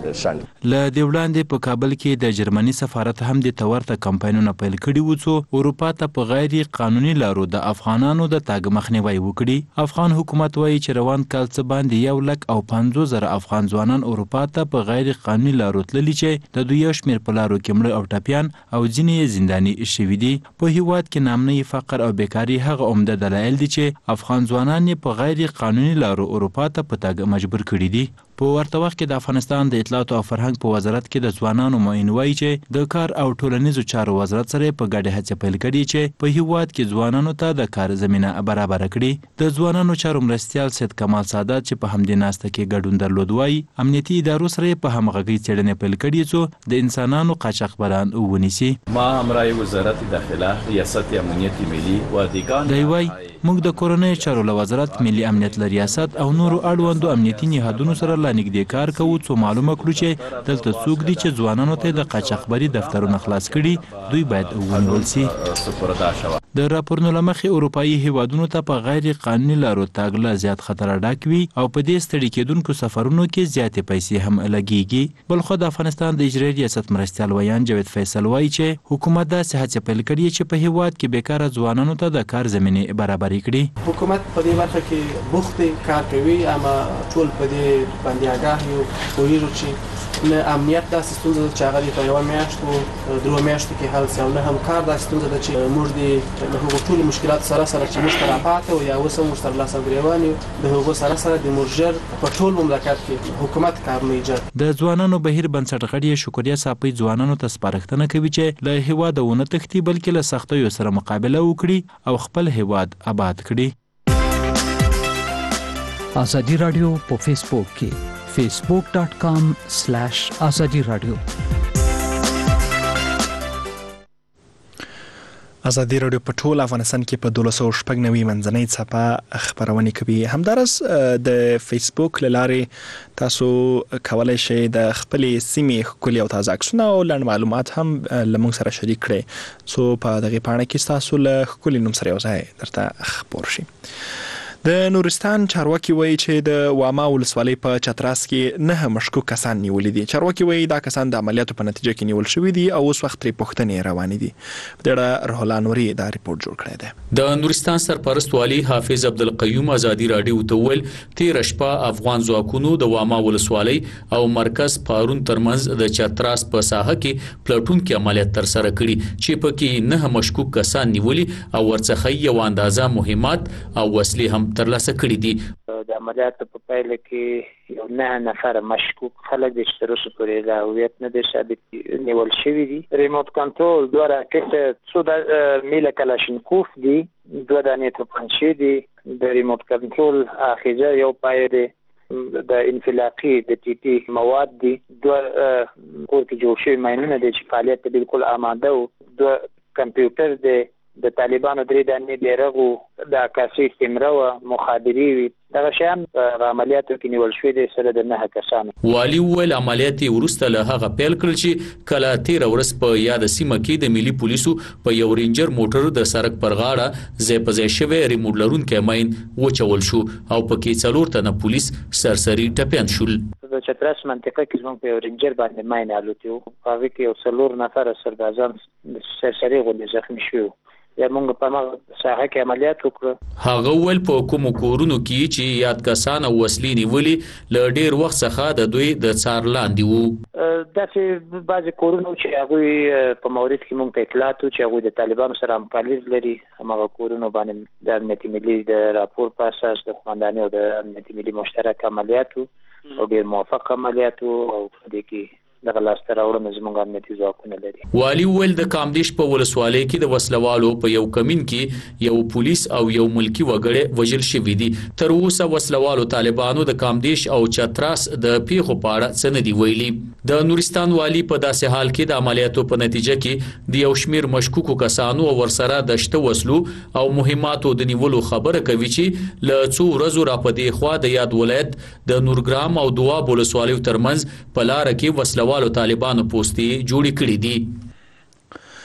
شنډ. له دې وړاندې په کابل کې د جرمني سفارت هم د تورته کمپاینونه پیل کړي وو څو اروپا ته په غیر قانوني لارو د افغانانو د تګ مخنیوي وکړي. افغان حکومت وایي چې روان کال څه باندې یو لک او پنځوس زره افغان ځوانان اروپا ته په غیر قانوني لارو تللي چې د دوی یو شمېر په لارو کې مړه او ټپیان او ځینې یې زنداني شوي دي. په هیواد کې نامنۍ فقر او بیکاري هغه عمده دلایل دي چې افغان ځوانان یې په غیر قانوني لارو اروپا ته په تګ مجبور کړي دي. په ورته وخت کې د افغانستان د اطلاعات او فرهنګ په وزارت کې د ځوانانو معین وایي چې د کار او ټولنیزو چارو وزارت سره په ګډه هڅې پیل کړي چې په هیواد کې ځوانانو ته د کار زمینه برابر کړي. د ځوانانو چارو مرستیال سید کمال سادات چې په همدې ناسته کې ګډون درلود وایي امنیتي ادارو سره په همغږۍ څېړنې پیل کړي څو د انسانانو قاچاقبران ونیسي. ما همراه وزارت داخله ریاست امنیت ملی و دیگان دی وایي موږ د کورنۍ چارو له وزارت ملي امنیت له ریاست او نورو اړوندو امنیتي نهادونو سره لا نږدې کار کوو څو معلومه کړو چې دلته څوک دي چې ځوانانو ته د قاچاقبري دفترونه خلاص کړي دوی باید ونیول سي. د راپورونو له مخې اروپایي هیوادونو ته په غیر قانوني لارو تګ لا زیات خطر ډک وي او په دې ستړي کېدونکو سفرونو کې زیاتې پیسې هم لګیږي. بلخو د افغانستان د اجرایي ریاست مرستیال ویان جاوید فیصل وایي چې حکومت داسې هڅې پیل کړي چې په هیواد کې بیکاره ځوانانو ته د کار زمینې برابرې کړي. حکومت په دې برخه کې بوخت کار کوي اما ټول په دې باندې آگاه یو پوهیږو چې نه امنیت داسې ستونزه ده چې هغه په یوه میاشت او درو میاشتو کې حل سي او نه هم کار داسې ستونزه ده چې موږ د له هغو ټولو مشکلاتو سره سره چې موږ ته راپاته او یا اوس هم موږ سره لاس او ګرېوان یو د هغو سره سره د موږ ژر په ټول مملکت کې حکومت کارونه ایجاد. د ځوانانو بهیر بنسټ غړي شکریا صافی ځوانانو ته سپارښتنه کوي چې له هیواده ونه تښتي بلکې له سختیو سره مقابله وکړي او خپل هیواد آباد کړي. ازادي رادیو په فیسبوک کې facebook dot com slash azadi radio. ازادي رادیو په ټول افغانستان کې په دولس سوه شپږ نوي منځنۍ څپه خبرونه کوي. همدارس د فیسبوک له لارې تاسو کولای شئ د خپلې سیمې ښکلي او تازه عکسونه او لنډ معلومات هم له موږ سره شریک کړئ څو په دغې پاڼه کې ستاسو له ښکلي نوم سره یو ځای درته خپور شي. د نورستان چارواکي وایي چې د واما ولسوالۍ په چتراس کې نه مشکوک کسان نیولي دي. چارواکي وایي دا کسان د عملیاتو په نتیجه کې نیول شوي دي او اوس وخت ترې پوښتنې روانې دي. په دې اړه روح الله نوري دا ریپورت جوړ کړی دی. د نورستان سرپرست والي حافظ عبدالقیوم ازادي راډیو ته وویل تېره شپه افغان ځواکونو د واما ولسوالۍ او مرکز پارون ترمنځ د چتراس په ساحه کې پلټونکي عملیات ترسره کړي چې پکې نه مشکوک کسان نیولي او ورڅخه یو اندازه مهمات او وسلې هم ترلاسه کړي دي. د عملیاتو په پایله کې یو نه نفر مشکوک خلک د تر اوسه پورې د هویت نه دي ثابت نیول شوي دي. ریموټ کنټرول دوه راکټ څو د میله کلاشینکوف دي دوه دانې توپنچې دي. د ریموټ کنټرول اخیجه یو پای دی د انفلاقي د ټي ټي مواد دي. دوه کور کې جوړ شوي ماینونه دي چې فعالیت ته بالکل آماده وو. دوه کمپیوټر دی د طالبانو درې دانې بیرغ د عکاسي کیمره و مخابري وي دغه شیان په عملیاتو کې نیول شوي دي سره د نه کسانو. والي وویل عملیات یې وروسته له هغه پیل کړل چې کله تېره ورځ په یاده سیمه کې د ملي پولیسو په یو رینجر موټر د سړک پر غاړه ځای په ځای شوی ریموټ لرونکی ماین وچول شو او پکې څلور تنه پولیس سرسري ټپیان شول. د چتراس منطقه کې زموږ په یو رینجر باندې ماین الوتی و په هغې کې یو څلور نفره سربازان سرسري غوندې زخمي شوي وو. یا موږ په هغه ساحه کې عملیات وکړو. هغه ویل په کومو کورونو کې چې یاد کسان او وسلې نیولي له ډېر وخت څخه د دوی د څار لاندې وو. داسې بعضې کورونو چې هغوی په مورد کې موږ ته اطلاعات وو چې هغوی د طالبانو سره همکاري لري همغه کورونو باندې د امنیتي ملي د راپور په اساس د قومندانۍ او د امنیتي ملي مشترک عملیات وو او ډېر موفق عملیات وو او په دې کې دغه لاسته راوړنه زموږ امنیتي ځواکونه لري. والي وویل د کامدیش په ولسوالۍ کې د وسلوالو په یو کمین کې یو پولیس او یو ملکی وګړی وژل شوي دي. تر اوسه وسلوالو طالبانو د کامدیش او چتراس د پیښو په اړه څه نه دي ویلي. د نورستان والي په داسې حال کې د عملیاتو په نتیجه کې د یو شمیر مشکوکو کسانو او ورسره د شته وسلو او مهماتو د نیولو خبره کوي چې له څو ورځو راپدې خوا د یاد ولایت د نورګرام او دواب ولسوالیو ترمنځ په لاره کې وسلوالو طالبانو پوستې جوړې کړې دي.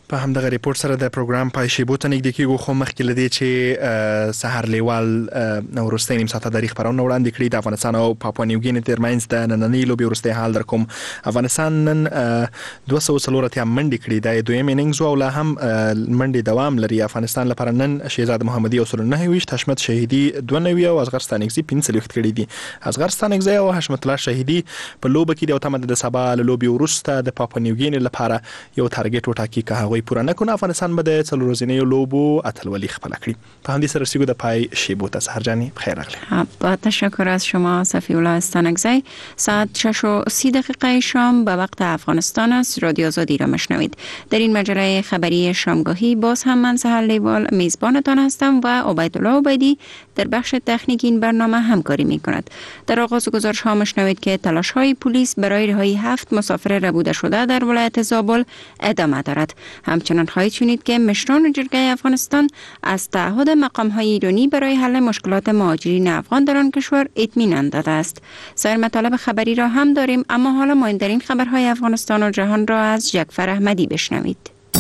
په همدغه ریپورت سره د پروګرام پای شیبو ته نږدې کېږو، خو مخکې له دې چې سحر لیوال وروستۍ نیم ساعته تاریخ خپرونه وړاندې کړي د افغانستان او پاپوا نیو ګیني ترمنځ د نننۍ لوبې وروستی حال در کوم. افغانستان نن دوه سوه څلور اتیا منډې کړي، دا یې دویم اننګز و او لا هم منډې دوام لري. افغانستان لپاره نن شهزاد محمدي او سل نهه ویشت، حشمت شهیدي دوه نوي او اصغر ستانکزي پنځه څلوېښت کړي دي. اصغر ستانکزي او حشمت الله شهیدي په لوبه کې د تمه د سبا له لوبې وروسته د پاپوا نیو ګیني لپاره یو تارګټ وټاکي که هغوی پوره نه کړي. افغانستان به د څلور ورځنیو لوبو اتلولي خپله کړي. په همدې سره رسیدو د پای شیبو ته. سحر جانی بخیر راغلی. با تشکر از شما صفی الله استانکزی. ساعت شش و سی دقیقه شام به وقت افغانستان است. رادیو آزادی را مشنوید. در این مجله خبری شامگاهی باز هم من سحر لیوال میزبانتان هستم و عبیدالله عبیدی در بخش تکنیک این برنامه همکاری می کند. در آغاز گزارش ها مشنوید که تلاش های پلیس برای رهایی هفت مسافر ربوده شده در ولایت زابل ادامه دارد. همچنین خواهید شنید که مشران جرگه افغانستان از تعهد مقام های ایرانی برای حل مشکلات مهاجرین افغان در آن کشور اطمینان داده است. سایر مطالب خبری را هم داریم، اما حالا مهمترین خبرهای افغانستان و جهان را از جعفر احمدی بشنوید.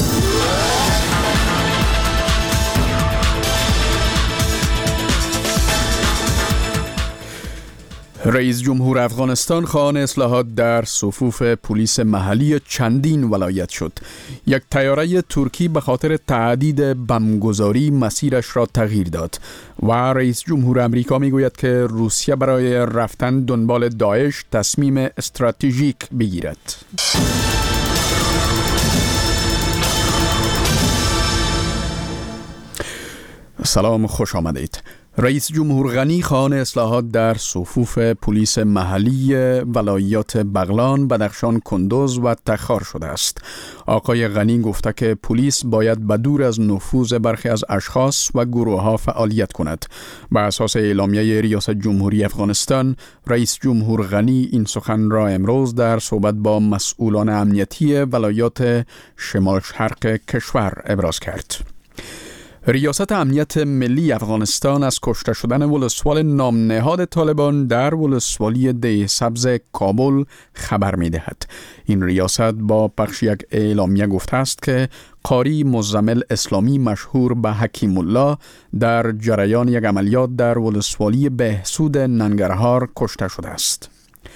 رئیس جمهور افغانستان خواهان اصلاحات در صفوف پلیس محلی چندین ولایت شد. یک طیاره ترکی به خاطر تعدید بمبگذاری مسیرش را تغییر داد و رئیس جمهور امریکا میگوید که روسیه برای رفتن دنبال داعش تصمیم استراتژیک بگیرد. سلام، خوش آمدید. رئیس جمهور غنی خواهان اصلاحات در صفوف پلیس محلی ولایات بغلان، بدخشان، کندوز و تخار شده است. آقای غنی گفته که پلیس باید بدور از نفوذ برخی از اشخاص و گروه ها فعالیت کند. بر اساس اعلامیه ریاست جمهوری افغانستان، رئیس جمهور غنی این سخن را امروز در صحبت با مسئولان امنیتی ولایات شمال شرق کشور ابراز کرد. ریاست امنیت ملی افغانستان از کشته شدن ولسوال نام نهاد طالبان در ولسوالی ده سبز کابل خبر می دهد. این ریاست با پخش یک اعلامیه گفته است که قاری مزمل اسلامی مشهور به حکیم الله در جریان یک عملیات در ولسوالی بهسود ننگرهار کشته شده است.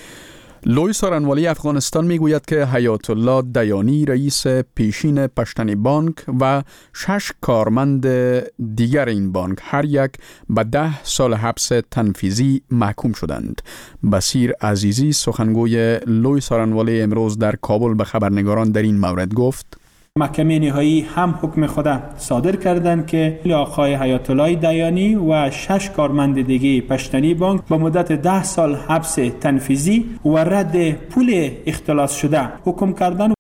لوی سارنوالی افغانستان میگوید که حیات الله دیانی رئیس پیشین پشتنی بانک و شش کارمند دیگر این بانک هر یک به ده سال حبس تنفیذی محکوم شدند. بصیر عزیزی سخنگوی لوی سارنوالی امروز در کابل به خبرنگاران در این مورد گفت: محکمه نهایی هم حکم خود صادر کردند که آقای حیات الله دیانی و شش کارمند دیگه پشتنی بانک با مدت ده سال حبس تنفیذی و رد پول اختلاس شده حکم کردند.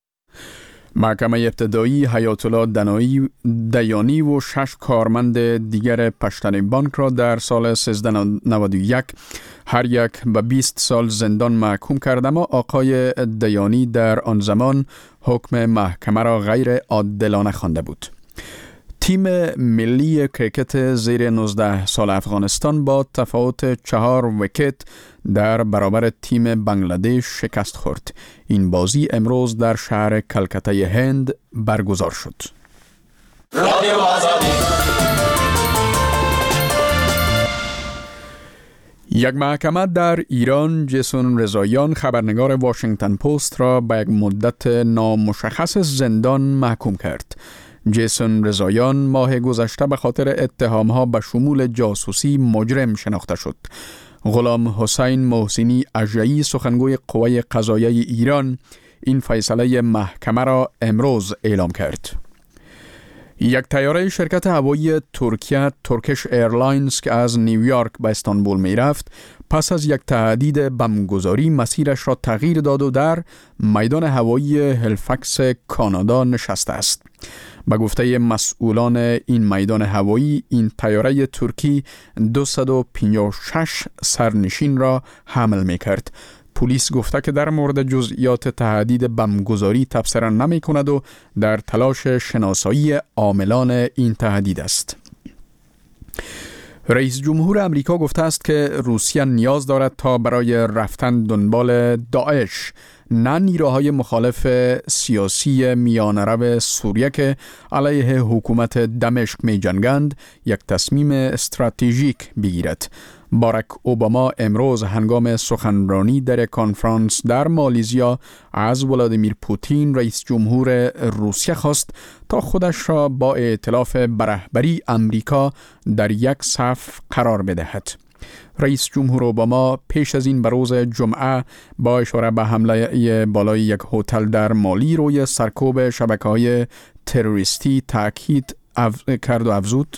محکمه ابتدایی حیات الله دیانی و شش کارمند دیگر پشتنی بانک را در سال سیزده نود و یک هر یک به بیست سال زندان محکوم کرد، اما آقای دیانی در آن زمان حکم محکمه را غیر عادلانه خوانده بود. تیم ملی کریکت زیر نوزده سال افغانستان با تفاوت چهار ویکت در برابر تیم بنگلادش شکست خورد. این بازی امروز در شهر کلکته هند برگزار شد. رادیو آزادی. یک محکمه در ایران جیسون رضاییان خبرنگار واشنگتن پست را به یک مدت نامشخص زندان محکوم کرد. جیسون رضاییان ماه گذشته به خاطر اتهامها به شمول جاسوسی مجرم شناخته شد. غلام حسین محسنی اژه‌ای سخنگوی قوه قضاییه ایران این فیصله محکمه را امروز اعلام کرد. یک طیاره شرکت هوایی ترکیه ترکش ایرلاینز که از نیویورک به استانبول می رفت پس از یک تهدید بمبگذاری مسیرش را تغییر داد و در میدان هوایی هلیفکس کانادا نشسته است. به گفته مسئولان این میدان هوایی، این طیاره ترکی دویست و پنجاه و شش سرنشین را حمل می کرد. پلیس گفته که در مورد جزئیات تهدید بمبگذاری تبصره نمی کند و در تلاش شناسایی عاملان این تهدید است. رئیس جمهور امریکا گفته است که روسیه نیاز دارد تا برای رفتن دنبال داعش نه نیروهای مخالف سیاسی میانه سوریه که علیه حکومت دمشق می جنگند یک تصمیم استراتژیک بگیرد. باراک اوباما امروز هنگام سخنرانی در کنفرانس در مالزیا از ولادیمیر پوتین رئیس جمهور روسیه خواست تا خودش را با ائتلاف برهبری امریکا در یک صف قرار بدهد. رئیس جمهور اوباما پیش از این به روز جمعه با اشاره به حمله بالای یک هتل در مالی روی سرکوب شبکه‌های تروریستی تاکید کرد و افزود: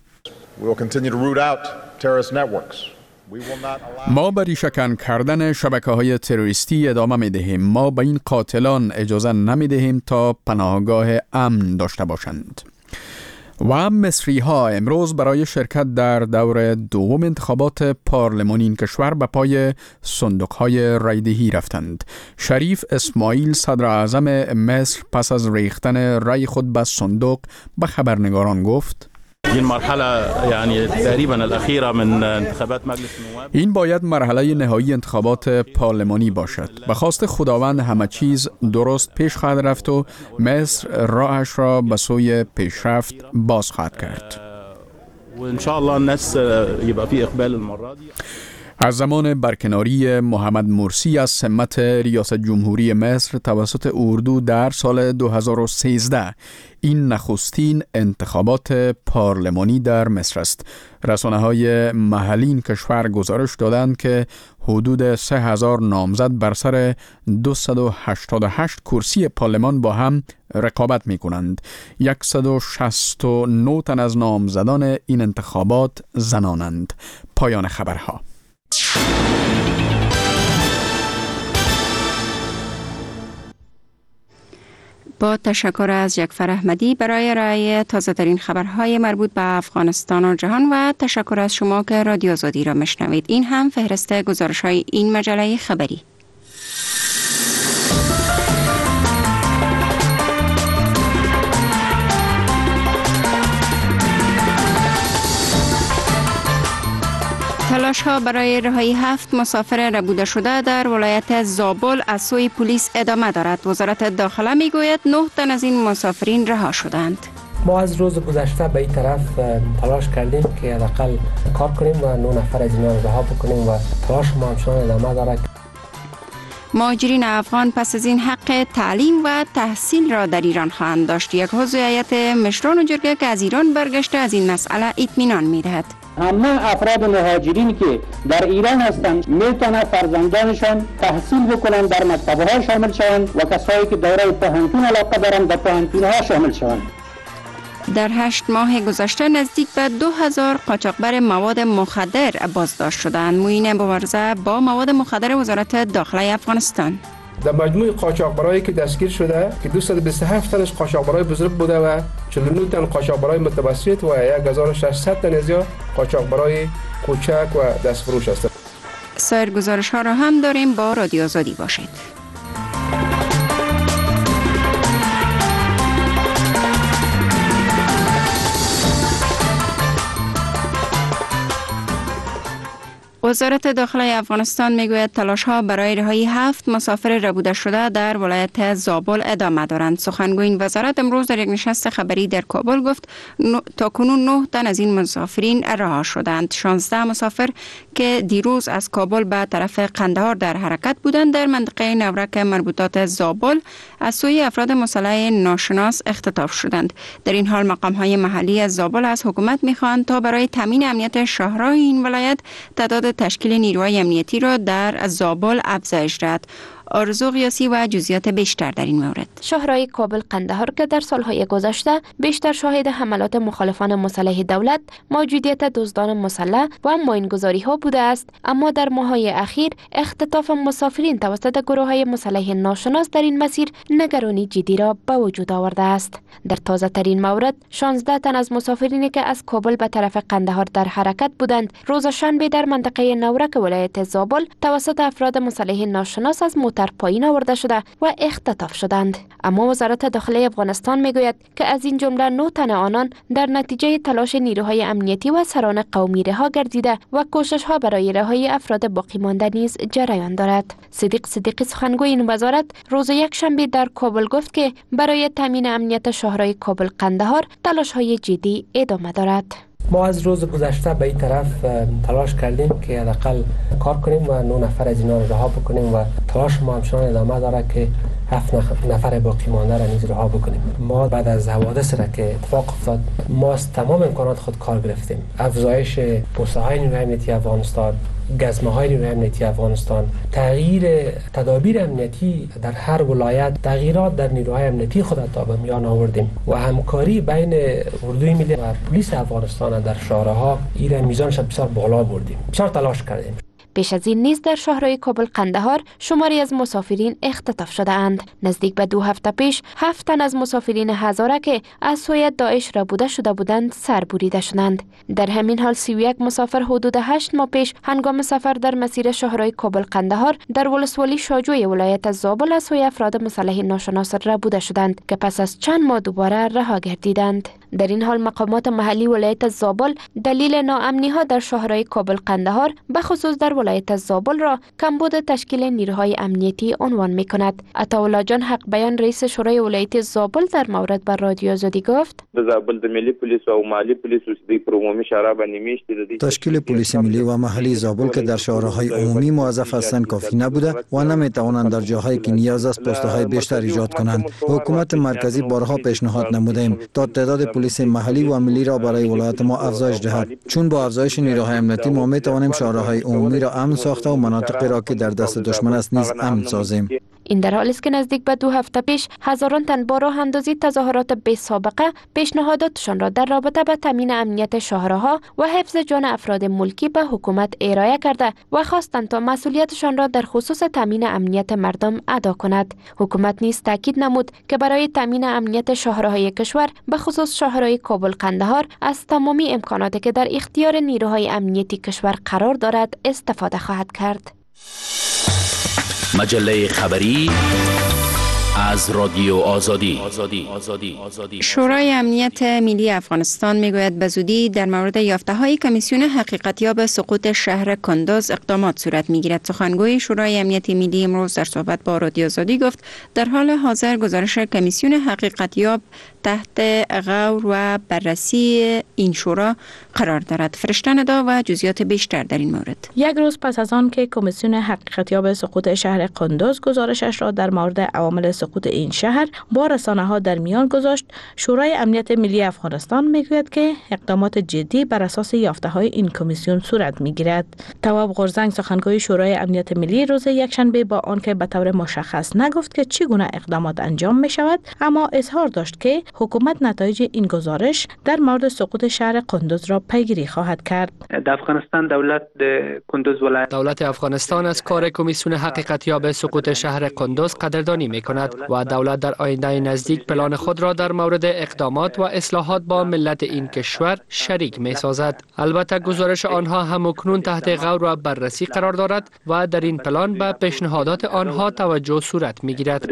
ما به ریشه‌کن کردن شبکه‌های تروریستی ادامه می‌دهیم. ما به این قاتلان اجازه نمی‌دهیم تا پناهگاه امن داشته باشند. و مصری ها امروز برای شرکت در دور دوم انتخابات پارلمانی این کشور به پای صندوق های رایدهی رفتند. شریف اسماعیل صدر اعظم مصر پس از ریختن رای خود به صندوق به خبرنگاران گفت: این مرحله یعنی تقریبا الاخیره من انتخابات مجلس النواب این باید مرحله نهایی انتخابات پارلمانی باشد. به خواست خداوند همه چیز درست پیش خواهد رفت و مصر راهش را به سوی پیشرفت باز خواهد کرد. و ان شاء الله الناس يبقى في اقبال المره دي. از زمان برکناری محمد مرسی از سمت ریاست جمهوری مصر توسط اردو در سال دو هزار و سیزده این نخستین انتخابات پارلمانی در مصر است. رسانه‌های محلی این کشور گزارش دادند که حدود سه هزار نامزد بر سر دویست و هشتاد و هشت کرسی پارلمان با هم رقابت می‌کنند. صد و شصت و نه تن از نامزدان این انتخابات زنانند. پایان خبرها. با تشکر از یکفر احمدی برای رای تازه ترین خبرهای مربوط به افغانستان و جهان و تشکر از شما که رادیو آزادی را میشنوید. این هم فهرست گزارش‌های این مجله خبری. تلاش ها برای رهایی هفت مسافر ربوده شده در ولایت زابل از سوی پلیس ادامه دارد. وزارت داخله می گوید نه تن از این مسافرین رها شدند. ما از روز گذشته به این طرف تلاش کردیم که حداقل کار کنیم و نه نفر از اینا رها بکنیم و تلاش ما همچنان ادامه دارد. مهاجرین افغان پس از این حق تعلیم و تحصیل را در ایران خواهند داشت. یک عضو هیئت مشران و جرگه که از ایران برگشته از این مسئله اطمینان می‌دهد. همه افراد مهاجرین که در ایران هستند میتونن فرزندانشان تحصیل بکنن، در مکتب‌ها شامل شوند و کسایی که دوره پوهنتون علاقه دارند در پوهنتون‌ها شامل شوند. در هشت ماه گذشته نزدیک به دو هزار قاچاقبر مواد مخدر بازداشت شدند. معین مبارزه با مواد مخدر وزارت داخله افغانستان. در مجموع قاچاقبرایی که دستگیر شده که دویست و بیست و هفت تنش قاچاقبرای بزرگ بوده و چهل و نه تن قاچاقبرای متوسط و یک هزار و ششصد تن از یا قاچاقبرای کوچک و دستفروش هستند. سایر گزارش ها را هم داریم. با رادیو آزادی باشید. وزارت داخله افغانستان میگوید تلاش‌ها برای رهایی هفت مسافر ربوده شده در ولایت زابل ادامه دارند. سخنگوی این وزارت امروز در یک نشست خبری در کابل گفت تا کنون نه تن از این مسافرین رها شدند. شانزده مسافر که دیروز از کابل به طرف قندهار در حرکت بودند در منطقه نورک مربوطات زابل از سوی افراد مسلح ناشناس اختطاف شدند. در این حال مقام‌های محلی از زابل از حکومت می‌خواهند تا برای تامین امنیت شهرهای این ولایت تعداد تشکیل نیروهای امنیتی را در زابل افزایش دهد. آرزو قیاسی و جزئیات بیشتر در این مورد. شهرهای کابل قندهار که در سالهای گذشته بیشتر شاهد حملات مخالفان مسلح دولت، موجودیت دزدان مسلح و ماینگذاری ها بوده است، اما در ماه‌های اخیر اختطاف مسافرین توسط گروه‌های مسلح ناشناس در این مسیر نگرانی جدی را به وجود آورده است. در تازه ترین مورد شانزده تن از مسافرینی که از کابل به طرف قندهار در حرکت بودند روز شنبه در منطقه نورک ولایت زابل توسط افراد مسلح ناشناس از موتر پایین آورده شده و اختطاف شدند. اما وزارت داخلی افغانستان میگوید که از این جمله نه تن آنان در نتیجه تلاش نیروهای امنیتی و سران قومی رها گردیده و کوشش ها برای رهایی افراد باقی مانده نیز جریان دارد. صدیق صدیقی سخنگوی این وزارت روز یک شنبه در کابل گفت که برای تامین امنیت شهرهای کابل قندهار تلاش های جدی ادامه دارد. ما از روز گذشته به این طرف تلاش کردیم که حداقل کار کنیم و نه نفر از اینا رو رها بکنیم و تلاش ما همچنان ادامه داره که هفت نفر باقی مانده را نیز رها بکنیم. ما بعد از حوادث را که اتفاق افتاد ما از تمام امکانات خود کار گرفتیم. افزایش پست‌های نیروی امنیتی افغانستان، گزمه‌های نیروی امنیتی افغانستان، تغییر تدابیر امنیتی در هر ولایت، تغییرات در نیروهای امنیتی خود تا به میان آوردیم و همکاری بین اردوی ملی و پلیس افغانستان در شهرها این میزانش بسیار بالا بردیم. بسیار تلاش کردیم. پیش از این نیز در شهرهای کابل قندهار شماری از مسافرین اختطاف شده اند. نزدیک به دو هفته پیش هفت تن از مسافرین هزاره که از سوی داعش را بوده شده بودند سر بریده شدند. در همین حال سی و یک مسافر حدود هشت ماه پیش هنگام سفر در مسیر شهرهای کابل قندهار در ولسوالی شاجوی ولایت زابل از سوی افراد مسلح ناشناس را بوده شدند که پس از چند ماه دوباره رها گردیدند. در این حال مقامات محلی ولایت زابل دلیل ناامنی ها در شهرهای کابل قندهار به خصوص در ولایت زابل را کمبود تشکیل نیروهای امنیتی عنوان می کند. عطاالله جان حق بیان رئیس شورای ولایت زابل در مورد بر رادیو آزادی گفت: زابل د ملی پولیس و محلی پولیس د عمومی شورا باندې میشته تشکیل پلیس ملی و محلی زابل که در شورای عمومی موظف هستند کافی نبوده و نمی توانند در جاهایی که نیاز است پست‌های بیشتر ایجاد کنند. حکومت مرکزی بارها پیشنهاد نمودیم تا تعداد پلیس محلی و ملی را برای ولایت ما افزایش دهد، چون با افزایش نیروهای امنیتی ما می توانیم شهرهای عمومی را امن ساخته و مناطقی را که در دست دشمن است نیز امن سازیم. این در حالی است که نزدیک به دو هفته پیش هزاران تن با راه اندازی تظاهرات بی سابقه پیشنهاداتشان را در رابطه با تامین امنیت شهرها و حفظ جان افراد ملکی به حکومت ارائه کرده و خواستند تا مسئولیتشان را در خصوص تامین امنیت مردم ادا کند. حکومت نیز تاکید نمود که برای تامین امنیت شهرهای کشور به خصوص شهرهای کابل قندهار از تمامی امکاناتی که در اختیار نیروهای امنیتی کشور قرار دارد استفاده خواهد کرد. مجله خبری از رادیو آزادی. شورای امنیت ملی افغانستان میگوید به زودی در مورد یافته‌های کمیسیون حقیقتیاب سقوط شهر کندوز اقدامات صورت میگیرد. سخنگوی شورای امنیت ملی امروز در صحبت با رادیو آزادی گفت در حال حاضر گزارش کمیسیون حقیقتیاب تحت غور و بررسی این شورا قرار دارد. فرشته ندا و جزئیات بیشتر در این مورد. یک روز پس از آن که کمیسیون حقیقتیاب سقوط شهر کندوز گزارشش را در مورد عوامل سقوط این شهر با رسانه‌ها در میان گذاشت، شورای امنیت ملی افغانستان میگوید که اقدامات جدی بر اساس یافته‌های این کمیسیون صورت میگیرد. تواب غرزنگ سخنگوی شورای امنیت ملی روز یکشنبه با آنکه به طور مشخص نگفت که چگونه اقدامات انجام می شود، اما اظهار داشت که حکومت نتایج این گزارش در مورد سقوط شهر کندوز را پیگیری خواهد کرد. در افغانستان دولت کندوز ولایت دولت افغانستان از کار کمیسیون حقیقتیاب سقوط شهر کندوز قدردانی می کند و دولت در آینده نزدیک پلان خود را در مورد اقدامات و اصلاحات با ملت این کشور شریک می سازد. البته گزارش آنها همکنون تحت غور و بررسی قرار دارد و در این پلان به پیشنهادات آنها توجه صورت می گیرد.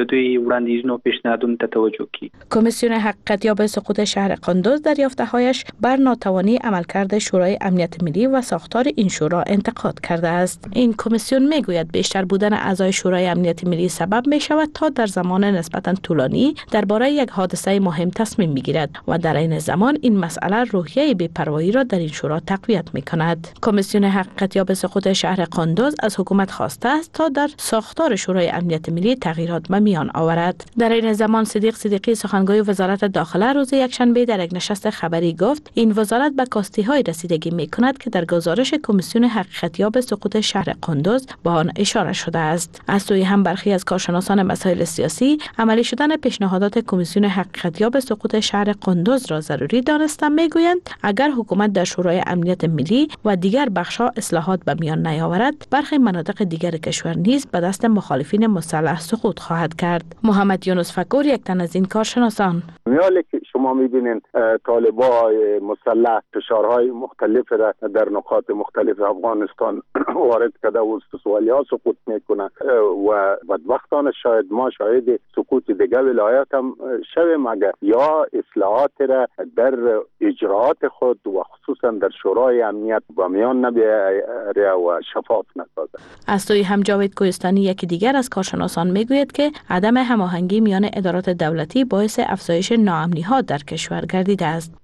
کمیسیون حقیقتیاب سقوط شهر کندوز در یافته‌هایش بر ناتوانی عملکرد شورای امنیت ملی و ساختار این شورا انتقاد کرده است. این کمیسیون می گوید بیشتر بودن اعضای شورای امنیت ملی سبب می شود تا در زمان نسبتاً طولانی درباره یک حادثه مهم تصمیم بگیرد و در این زمان این مسئله روحیه بی‌پروایی را در این شورا تقویت می کند. کمیسیون حقیقتیاب سقوط شهر کندوز از حکومت خواسته است تا در ساختار شورای امنیت ملی تغییرات به میان آورد. در این زمان صدیق صدیقی سخنگوی وزارت داخله روز یکشنبه در یک نشست خبری گفت این وزارت به کاستی‌های رسیدگی می کند که در گزارش کمیسیون حقیقتیاب سقوط شهر کندوز به آن اشاره شده است. از سوی هم برخی از کارشناسان مسائل سیاسی عملی شدن پیشنهادات کمیسیون حقیقتیاب سقوط شهر کندوز را ضروری دانستند. میگویند اگر حکومت در شورای امنیت ملی و دیگر بخش‌ها اصلاحات به میان نیاورد، برخی مناطق دیگر کشور نیز به دست مخالفین مسلح سقوط خواهد کرد. محمد یونس فکور یک تن از این کارشناسان: میاله که شما شما میبینین طالبای مسلح فشارهای مختلف را در نقاط مختلف افغانستان وارد کرده و استثوالی‌ها سقوط میکنه و بدبختانه شاید ما شاهد سقوط دیگه ولایت هم شویم اگر یا اصلاحات را در اجراعات خود و خصوصا در شورای امنیت با میان نبیاره و شفاف نسازه. از سوی هم جاوید کوهستانی یکی دیگر از کارشناسان میگوید که عدم هماهنگی میان ادارات دولتی باعث افزایش ناامنی‌ها در کشور گردیده است.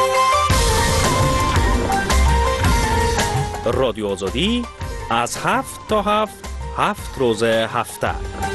رادیو آزادی از هفت تا هفت هفت روز هفته.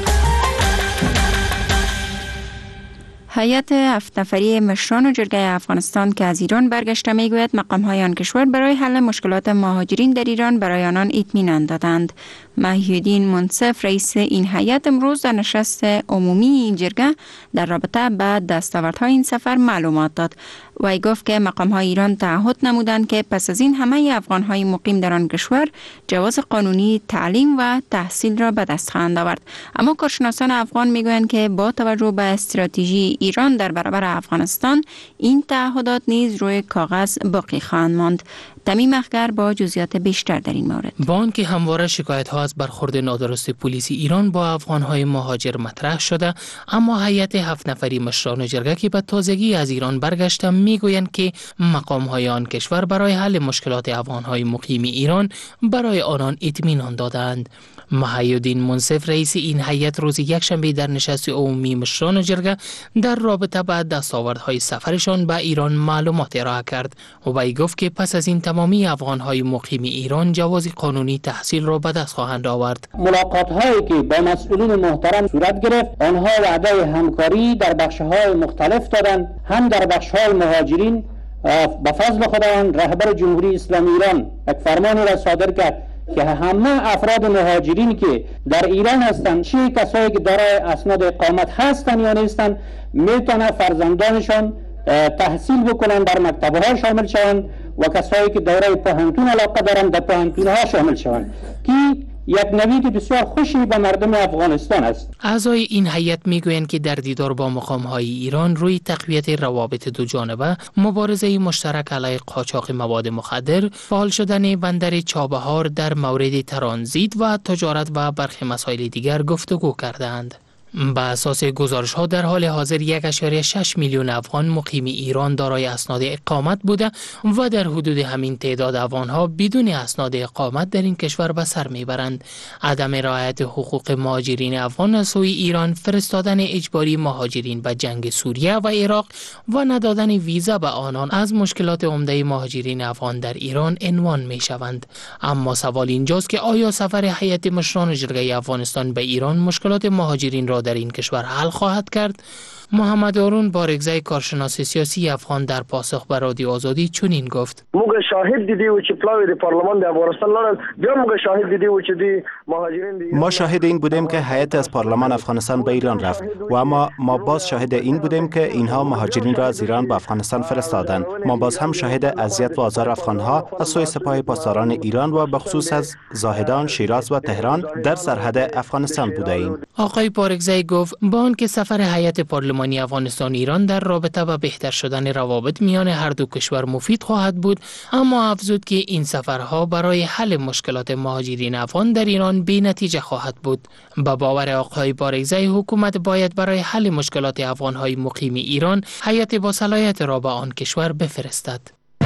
هیئت هفت نفری مشران جرگه افغانستان که از ایران برگشته میگوید مقام‌های آن کشور برای حل مشکلات مهاجرین در ایران برای آنان اطمینان دادند. محی‌الدین منصف رئیس این هیئت امروز در نشست عمومی این جرگه در رابطه با دستاوردهای این سفر معلومات داد. وی گفت که مقام‌های ایران تعهد نمودند که پس از این همه افغان‌های مقیم در آن کشور جواز قانونی تعلیم و تحصیل را به دست خواهند آورد. اما کارشناسان افغان میگویند که با توجه به استراتژی ایران در برابر افغانستان این تعهدات نیز روی کاغذ باقی خواهند ماند. تمیم اخگر با جزئیات بیشتر در این مورد. با آنکه همواره شکایت‌ها از برخورد نادرست پلیس ایران با افغان‌های مهاجر مطرح شده، اما هیئت هفت نفری مشران جرگه که به تازگی از ایران برگشته میگویند که مقام‌های آن کشور برای حل مشکلات افغان‌های مقیم ایران برای آنان اطمینان دادند. محی‌الدین منصف رئیس این هیئت روز یکشنبه در نشست عمومی مشران جرگه در رابطه با دستاوردهای سفرشان به ایران معلومات ارائه کرد و وی گفت که پس از این تمامی افغان‌های مقیم ایران جواز قانونی تحصیل را به دست خواهند آورد. ملاقات‌هایی که با مسئولین محترم صورت گرفت، آنها وعده همکاری در بخش‌های مختلف دادند، هم در بخش‌های مهاجرین. به فضل خداوند رهبر جمهوری اسلامی ایران یک فرمانی را صادر کرد که همه افراد مهاجرین که در ایران هستند، چه کسایی که دارای اسناد اقامت هستند یا نیستند، میتونه فرزندانشان تحصیل بکنن، در مکتب‌ها شامل شوند و کسایی که دوره پوهنتون علاقه دارند در پوهنتون‌ها شامل شوند که یک نوید بسیار خوشی به مردم افغانستان است. اعضای این هیئت میگویند که در دیدار با مقام‌های ایران روی تقویت روابط دو جانبه، مبارزه مشترک علیه قاچاق مواد مخدر، فعال شدن بندر چابهار در مورد ترانزیت و تجارت و برخی مسائل دیگر گفتگو کردند. به اساس گزارش ها در حال حاضر یک ممیز شش میلیون افغان مقیم ایران دارای اسناد اقامت بوده و در حدود همین تعداد افغان ها بدون اسناد اقامت در این کشور به سر میبرند. عدم رعایت حقوق مهاجرین افغان از سوی ایران، فرستادن اجباری مهاجرین به جنگ سوریه و عراق و ندادن ویزا به آنان از مشکلات عمده مهاجرین افغان در ایران عنوان می شوند. اما سوال اینجاست که آیا سفر هیئت مشران جرگه افغانستان به ایران مشکلات مهاجرین را در این کشور حل خواهد کرد؟ محمد هارون بارگزای کارشناس سیاسی افغان در پاسخ به رادیو آزادی چنین گفت: موږ شاهد دیدیم چې پلاوی د پارلمان د افغانستان لرل، بیا موږ شاهد دیدیم چې د مهاجرین ما شاهد این بودیم که هیئت از پارلمان افغانستان به ایران رفت و اما ما باز شاهد این بودیم که اینها مهاجرین را از ایران به افغانستان فرستادند. ما باز هم شاهد اذیت و آزار افغانها از سوی سپاه پاسداران ایران و به خصوص از زاهدان، شیراز و تهران در سرحد افغانستان بوده ایم. آقای بارگزای گفت با آنکه سفر هیئت پارلمانی افغانستان ایران در رابطه با بهتر شدن روابط میان هر دو کشور مفید خواهد بود، اما افزود که این سفرها برای حل مشکلات مهاجرین افغان در ایران بی نتیجه خواهد بود. با باور آقای بارگزای حکومت باید برای حل مشکلات افغانهای مقیم ایران هیئت با صلاحیت را به آن کشور بفرستد.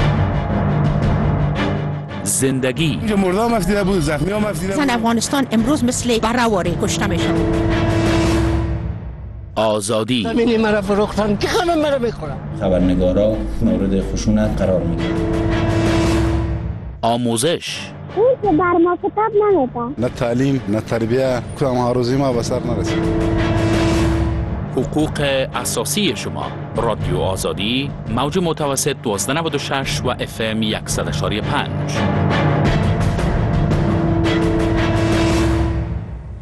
زندگی مردم افتیده بود، زخمی هم افتیده بود. افغانستان امروز مثل براواری کشته میشن. آزادی زمین مرا فروختن که خانم مرا میخورن. خبرنگارا مورد خشونت قرار میگیرن. آموزش اون که بر ما کتاب نمیده. نه تعلیم نه تربیه، کدام آرزوی ما به سر نرسید. حقوق اساسی شما. رادیو آزادی، موج متوسط دوازده نود و شش و اف ام صد و یک و پنج.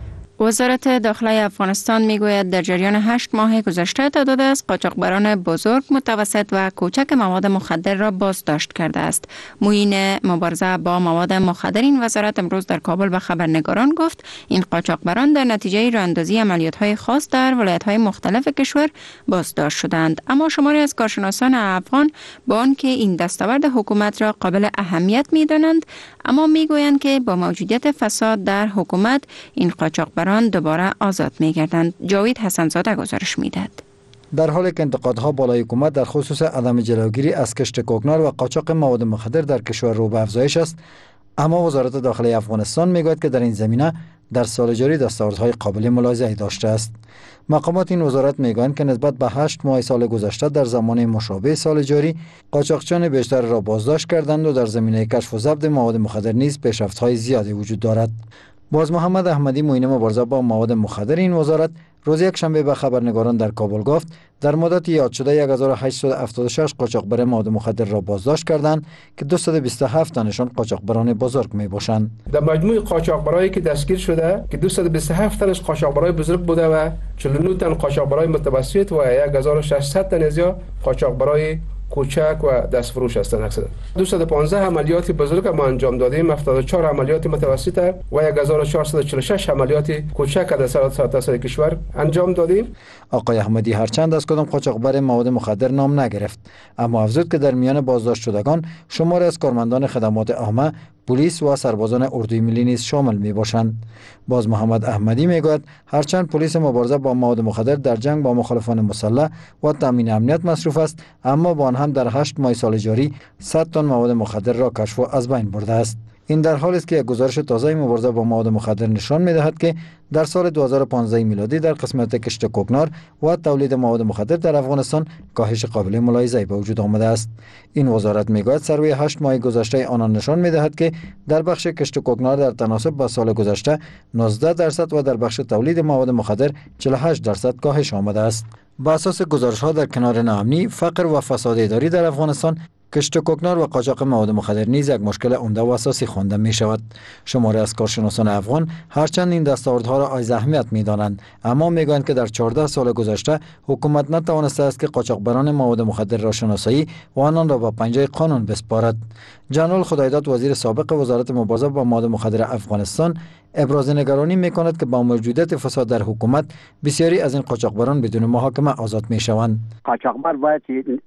وزارت داخله افغانستان میگوید در جریان هشت ماه گذشته تعداد از قاچاقبران بزرگ، متوسط و کوچک مواد مخدر را بازداشت کرده است. معین مبارزه با مواد مخدر این وزارت امروز در کابل به خبرنگاران گفت این قاچاقبران در نتیجه راهاندازی عملیات‌های خاص در ولایت‌های مختلف کشور بازداشت شدند. اما شماری از کارشناسان افغان با آنکه این دستاورد حکومت را قابل اهمیت می‌دانند، اما میگویند که با موجودیت فساد در حکومت این قاچاقبران دوباره آزاد می‌گردند. جاوید حسنزاده گزارش می‌دهد. در حالی که انتقادها بالای حکومت در خصوص عدم جلوگیری از کشت کوکنار و قاچاق مواد مخدر در کشور رو به افزایش است، اما وزارت داخله افغانستان میگوید که در این زمینه در سال جاری دستاوردهای قابل ملاحظه داشته است. مقامات این وزارت میگویند که نسبت به هشت ماه سال گذشته در زمان مشابه سال جاری قاچاقچیان بیشتر را بازداشت کردند و در زمینه کشف و ضبط مواد مخدر نیز پیشرفت‌های زیادی وجود دارد. باز محمد احمدی معین مبارزه با مواد مخدر این وزارت روز یک شنبه به خبرنگاران در کابل گفت در مدت یاد شده یک هزار و هشتصد و هفتاد و شش قاچاقبر مواد مخدر را بازداشت کردند که دویست و بیست و هفت تنشان قاچاقبران بزرگ می باشند. در مجموع قاچاقبرایی که دستگیر شده که دویست و بیست و هفت تنش قاچاقبرای بزرگ بوده و چهل و نه تن قاچاقبرای متوسط و یک هزار و ششصد تن از یا قاچاقبرای کوچک و دستفروش هستند. اکثر دویست و پانزده عملیات بزرگ ما انجام دادیم، هفتاد و چهار عملیات متوسط و هزار و چهارصد و چهل و شش عملیات کوچک در سراسر کشور انجام دادیم. آقای احمدی هرچند از کدام قاچاقبر مواد مخدر نام نگرفت، اما افزود که در میان بازداشت شدگان شماری از کارمندان خدمات عامه، پلیس و سربازان اردوی ملی نیز شامل می باشند. باز محمد احمدی میگوید هرچند پلیس مبارزه با مواد مخدر در جنگ با مخالفان مسلح و تامین امنیت مصروف است، اما با آن هم در هشت ماه سال جاری صد تن مواد مخدر را کشف و از بین برده است. این در حالی است که یک گزارش تازه مبارزه با مواد مخدر نشان می‌دهد که در سال دو هزار و پانزده میلادی در قسمت کشت کوکنار و تولید مواد مخدر در افغانستان کاهش قابل ملاحظه‌ای به وجود آمده است. این وزارت میگوید سروی هشت ماه گذشته آنان نشان می‌دهد که در بخش کشت کوکنار در تناسب با سال گذشته نوزده درصد و در بخش تولید مواد مخدر چهل و هشت درصد کاهش آمده است. بر اساس گزارش‌ها در کنار ناامنی، فقر و فساد اداری در افغانستان، کشت کوکنار و قاچاق مواد مخدر نیز یک مشکل عمده و اساسی خوانده می شود. شماری از کارشناسان افغان هرچند این دستاوردها را از اهمیت می دانند، اما می گویند که در چهارده سال گذشته حکومت نتوانسته است که قاچاقبران مواد مخدر را شناسایی و آنان را به پنجه قانون بسپارد. جنرال خدایداد وزیر سابق وزارت مبارزه با مواد مخدر افغانستان ابراز نگرانی می کند که با موجودیت فساد در حکومت بسیاری از این قاچاقبران بدون محاکمه آزاد می شوند. قاچاقبر باید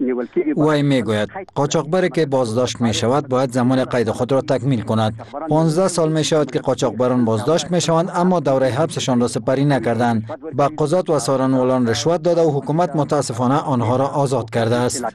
وی می گوید قاچاقبری که بازداشت می شود باید زمان قید خود را تکمیل کند. پانزده سال می شود که قاچاقبران بازداشت می شوند اما دوره حبسشان را سپری نکردند. به قضات و سارنوالان رشوت داده و حکومت متاسفانه آنها را آزاد کرده است.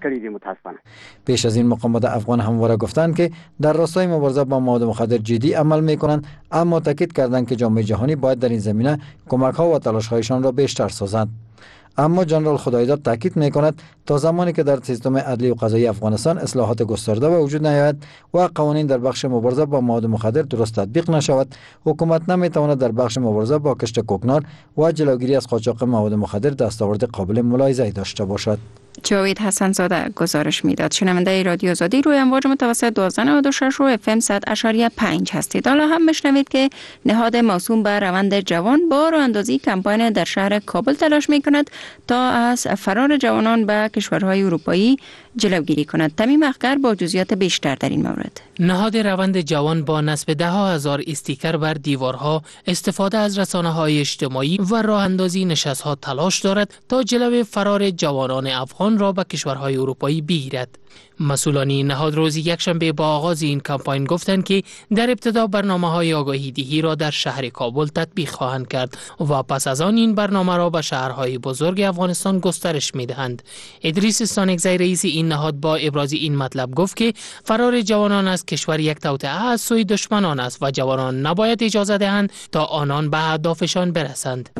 پیش از این مقامات افغان همواره گفتند که در راستای مبارزه با مواد مخدر جدی عمل می کنند، اما تاکید کردند که جامعه جهانی باید در این زمینه کمک ها و تلاش هایشان را بیشتر سازند. اما جنرال خدایداد تاکید می کند تا زمانی که در سیستم عدلی و قضایی افغانستان اصلاحات گسترده به وجود نیاید و قوانین در بخش مبارزه با مواد مخدر درست تطبیق نشود، حکومت نمی تواند در بخش مبارزه با کشت کوکنار و جلوگیری از قاچاق مواد مخدر دستاورد قابل ملاحظه‌ای داشته باشد. جاوید حسنزاده گزارش میداد. شنونده رادیو آزادی روی امواج متوسط دوازده و نود و شش و اف ام صد اشاریه پنج هستید. حالا هم بشنوید که نهاد موسوم به روند جوان با راهاندازی کمپاین در شهر کابل تلاش می کند تا از فرار جوانان به کشورهای اروپایی جلوگیری کند. تمیم اخگر با جزئیات بیشتر در این مورد. نهاد روند جوان با نصب ده ها هزار استیکر بر دیوارها، استفاده از رسانه‌های اجتماعی و راهاندازی نشست‌ها تلاش دارد تا جلوی فرار جوانان افغان را به کشورهای اروپایی بگیرد. مسئولان این نهاد روز یکشنبه با آغاز این کمپاین گفتند که در ابتدا برنامه‌های آگاهی دهی را در شهر کابل تطبیق خواهند کرد و پس از آن این برنامه را به شهرهای بزرگ افغانستان گسترش می‌دهند. ادریس استانکزی رئیس این نهاد با ابراز این مطلب گفت که فرار جوانان از کشور یک توطئه از سوی دشمنان است و جوانان نباید اجازه دهند تا آنان به هدفشان برسند.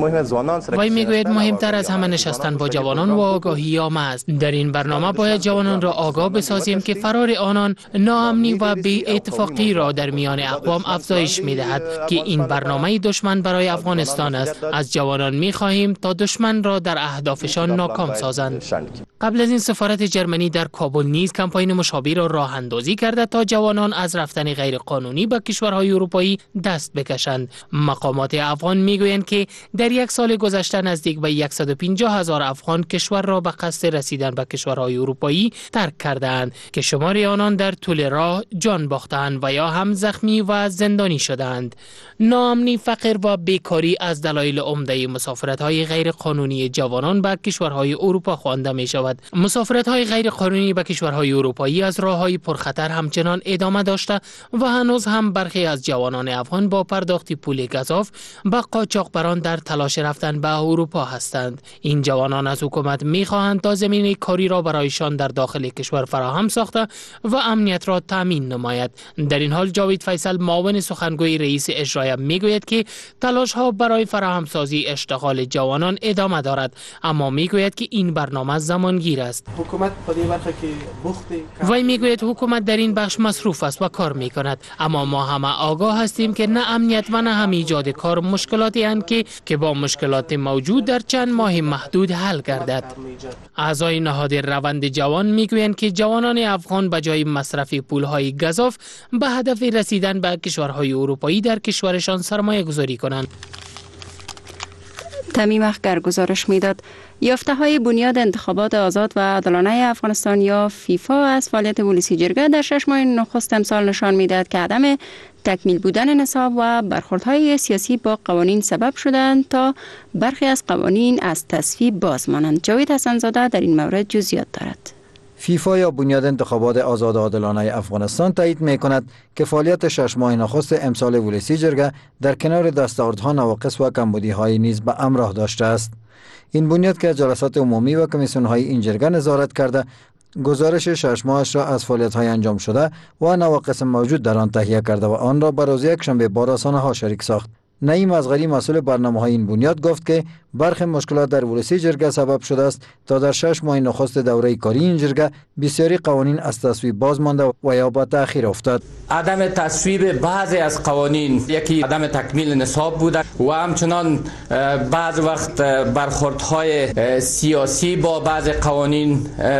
وی میگوید مهمتر از همه نشستن با جوانان و آگاهی عامه است. در این برنامه باید جوانان را آگاه بسازیم که فرار آنان ناامنی و بی اتفاقی را در میان اقوام افزایش می‌دهد که این برنامه دشمن برای افغانستان است. از جوانان می‌خواهیم تا دشمن را در اهدافشان ناکام سازند. قبل از این سفارت جرمنی در کابل نیز کمپاین مشابه را راه اندازی کرده تا جوانان از رفتن غیرقانونی به کشورهای اروپایی دست بکشند. مقامات افغان میگویند که در یک سال گذشته نزدیک به صد و پنجاه هزار افغان کشور را به قصد رسیدن به کشورهای اروپایی ترک کردند که شمار آنان در طول راه جان باختند و یا هم زخمی و زندانی شدند. ناامنی، فقر و بیکاری از دلایل عمده مسافرت‌های غیرقانونی جوانان به کشورهای اروپا خوانده می شود. مسافرت‌های غیرقانونی به کشورهای اروپایی از راه‌های پرخطر همچنان ادامه داشته و هنوز هم برخی از جوانان افغان با پرداخت پول گزاف به قاچاقبران در تلاش رفتن به اروپا هستند. این جوانان از حکومت می‌خواهند تا زمینه کاری را برایشان در داخل کشور فراهم ساخته و امنیت را تامین نماید. در این حال جاوید فیصل، معاون سخنگوی رئیس اجرایی، میگوید که تلاش‌ها برای فراهم سازی اشتغال جوانان ادامه دارد، اما میگوید که این برنامه زمانگیر است. حکومت وی میگوید حکومت در این بخش مصروف است و کار میکند، اما ما همه آگاه هستیم که نه امنیت و نه هم ایجاد کار مشکلاتی اند که که با مشکلات موجود در چند ماه محدود حل گردد. اعضای نهاد روند جوان میگویند که جوانان افغان به جای مصرف پولهای گزاف به هدف رسیدن به کشورهای اروپایی در کشورشان سرمایه گذاری کنند. تمیم اخگر گزارش میداد یافته های بنیاد انتخابات آزاد و عادلانه افغانستان یا فیفا از فعالیت پلیسی جرگه در شش ماه نخست امسال نشان میدهد که عدم تکمیل بودن نصاب و برخوردهای سیاسی با قوانین سبب شدند تا برخی از قوانین از تصویب باز مانند. جاوید حسن‌زاده در این مورد جزئیات دارد. فیفا یا بنیاد انتخابات آزاد و عادلانه افغانستان تایید می کند که فعالیت شش ماه نخست امسال ولسی جرگه در کنار دستاوردها نواقص و کمبودی‌های نیز به همراه داشته است. این بنیاد که جلسات عمومی و کمیسیون‌های این جرگه نظارت کرده، گزارش شش ماهش را از فعالیت‌های انجام شده و نواقص موجود در آن تهیه کرده و آن را به روز یکشنبه با رسانه‌ها شریک ساخت. نعیم ازغری، مسئول برنامه‌های این بنیاد، گفت که برخی مشکلات در ولسی جرگه سبب شده است تا در شش ماه نخست دوره کاری این جرگه بسیاری قوانین از تصویب باز مانده و یا به تأخیر افتاد. عدم تصویب بعضی از قوانین یکی عدم تکمیل نصاب بوده و همچنان بعض وقت برخوردهای سیاسی با بعض قوانین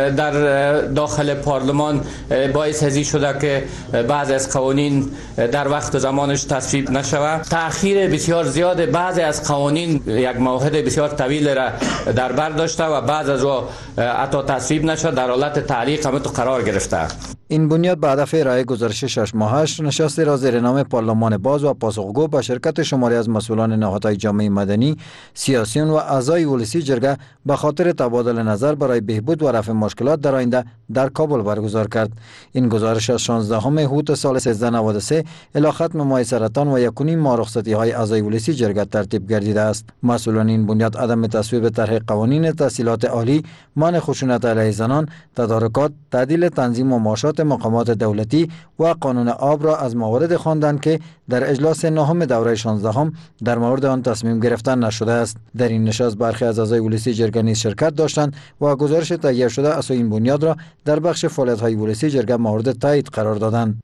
در داخل پارلمان باعث هزی شده که بعضی از قوانین در وقت زمانش تصویب نشود. تأخیر بسیار زیاد بعضی از قوانین یک موعد بسیار طویل را در بر داشته و بعض از او حتی تصویب نشد، در حالت تعلیق هم تو قرار گرفته. این بنیاد به هدف ارائه گزارش شش ماهش نشستی را زیر نام پارلمان باز و پاسخگو با شرکت شماری از مسئولان نهادهای جامعه مدنی، سیاسیون و اعضای ولسی جرگه به خاطر تبادل نظر برای بهبود و رفع مشکلات در آینده در کابل برگزار کرد. این گزارش از شانزدهم هوت سال سیزده نود و سه الی ختم ماه سرطان و یکونیم ماه رخصتی های اعضای ولسی جرگه ترتیب گردیده است. مسئولان این بنیاد عدم تصویب طرح قوانین تحصیلات عالی، منع خشونت علیه زنان، تدارکات، تعدیل تنظیم و معاشات مقامات دولتی و قانون آب را از موارد خواندند که در اجلاس نهم دوره شانزدهم در مورد آن تصمیم گرفتن نشده است. در این نشست برخی از اعضای ولسی جرگه نیز شرکت داشتند و گزارش تهیه شده از این بنیاد را در بخش فعالیت‌های ولسی جرگه مورد تایید قرار دادند.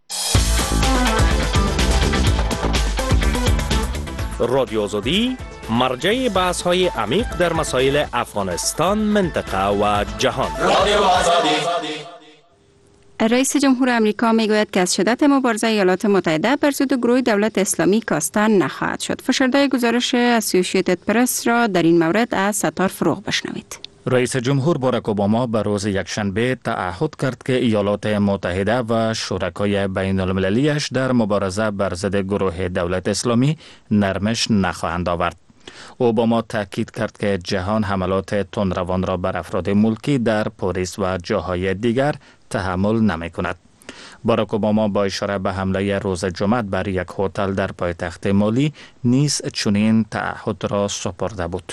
رادیو آزادی مرجع بحث های عمیق در مسائل افغانستان، منطقه و جهان. رادیو آزادی. رئیس جمهور امریکا میگوید که از شدت مبارزه ایالات متحده بر ضد گروه دولت اسلامی کاستن نخواهد شد. فشرده گزارش اسوسییتد پرس را در این مورد از ستار فروغ بشنوید. رئیس جمهور باراک اوباما به روز یکشنبه تعهد کرد که ایالات متحده و شرکای بین المللیش در مبارزه بر ضد گروه دولت اسلامی نرمش نخواهند آورد. اوباما تاکید کرد که جهان حملات تندروان را بر افراد ملکی در پاریس و جاهای دیگر تحمل نمی کند. باراک اوباما با اشاره به حمله روز جمعه بر یک هتل در پایتخت مالی نیز چنین تعهد را سپرده بود.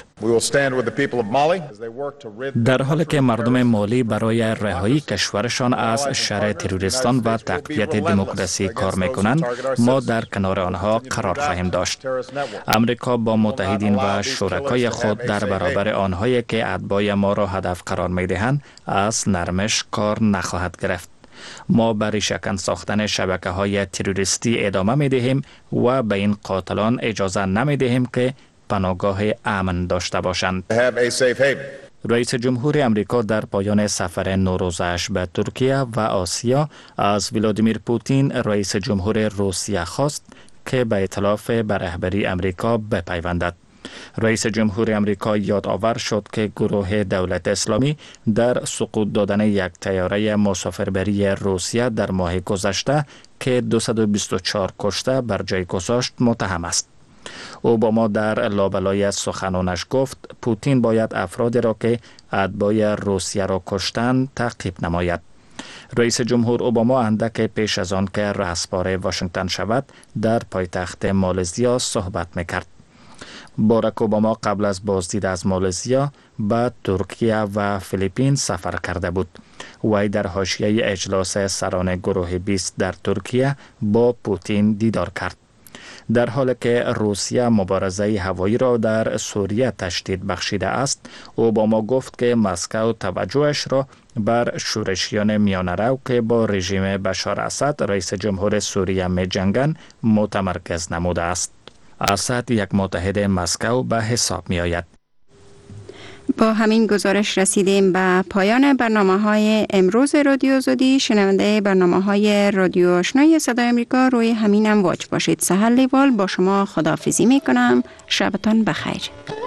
در حالی که مردم مالی برای رهایی کشورشان از شر تروریستان و تقویت دموکراسی کار میکنند، ما در کنار آنها قرار خواهیم داشت. امریکا با متحدین و شرکای خود در برابر آنهایی که اتباع ما را هدف قرار میدهند از نرمش کار نخواهد گرفت. ما برای شکن ساختن شبکه های تروریستی ادامه می دهیم و به این قاتلان اجازه نمی دهیم که پناهگاه امن داشته باشند. رئیس جمهور امریکا در پایان سفر نوروزش به ترکیه و آسیا از ولادیمیر پوتین رئیس جمهور روسیه خواست که به ائتلاف به رهبری امریکا بپیوندد. رئیس جمهور امریکا یادآور شد که گروه دولت اسلامی در سقوط دادن یک طیاره مسافربری روسیه در ماه گذشته که دویست و بیست و چهار کشته بر جای گذاشت متهم است. اوباما در لابلای سخنانش گفت پوتین باید افرادی را که اتباع روسیه را کشتند تعقیب نماید. رئیس جمهور اوباما اندک پیش از آن که رهسپار واشنگتن شود در پایتخت مالزیا صحبت میکرد. باراک اوباما قبل از بازدید از مالزیا به ترکیه و فیلیپین سفر کرده بود. وی در حاشیه اجلاس سران گروه بیست در ترکیه با پوتین دیدار کرد. در حالی که روسیه مبارزه هوایی را در سوریه تشدید بخشیده است، اوباما گفت که مسکو توجهش را بر شورشیان میانه که با رژیم بشار اسد رئیس جمهور سوریه می جنگند متمرکز نموده است. اسد یک متحد مسکو به حساب می آید. با همین گزارش رسیدیم به پایان برنامه های امروز رادیو آزادی. شنونده برنامه های رادیو آشنای صدای امریکا روی همین امواج باشید. سحر لیوال با شما خداحافظی می کنم. شبتان بخیر.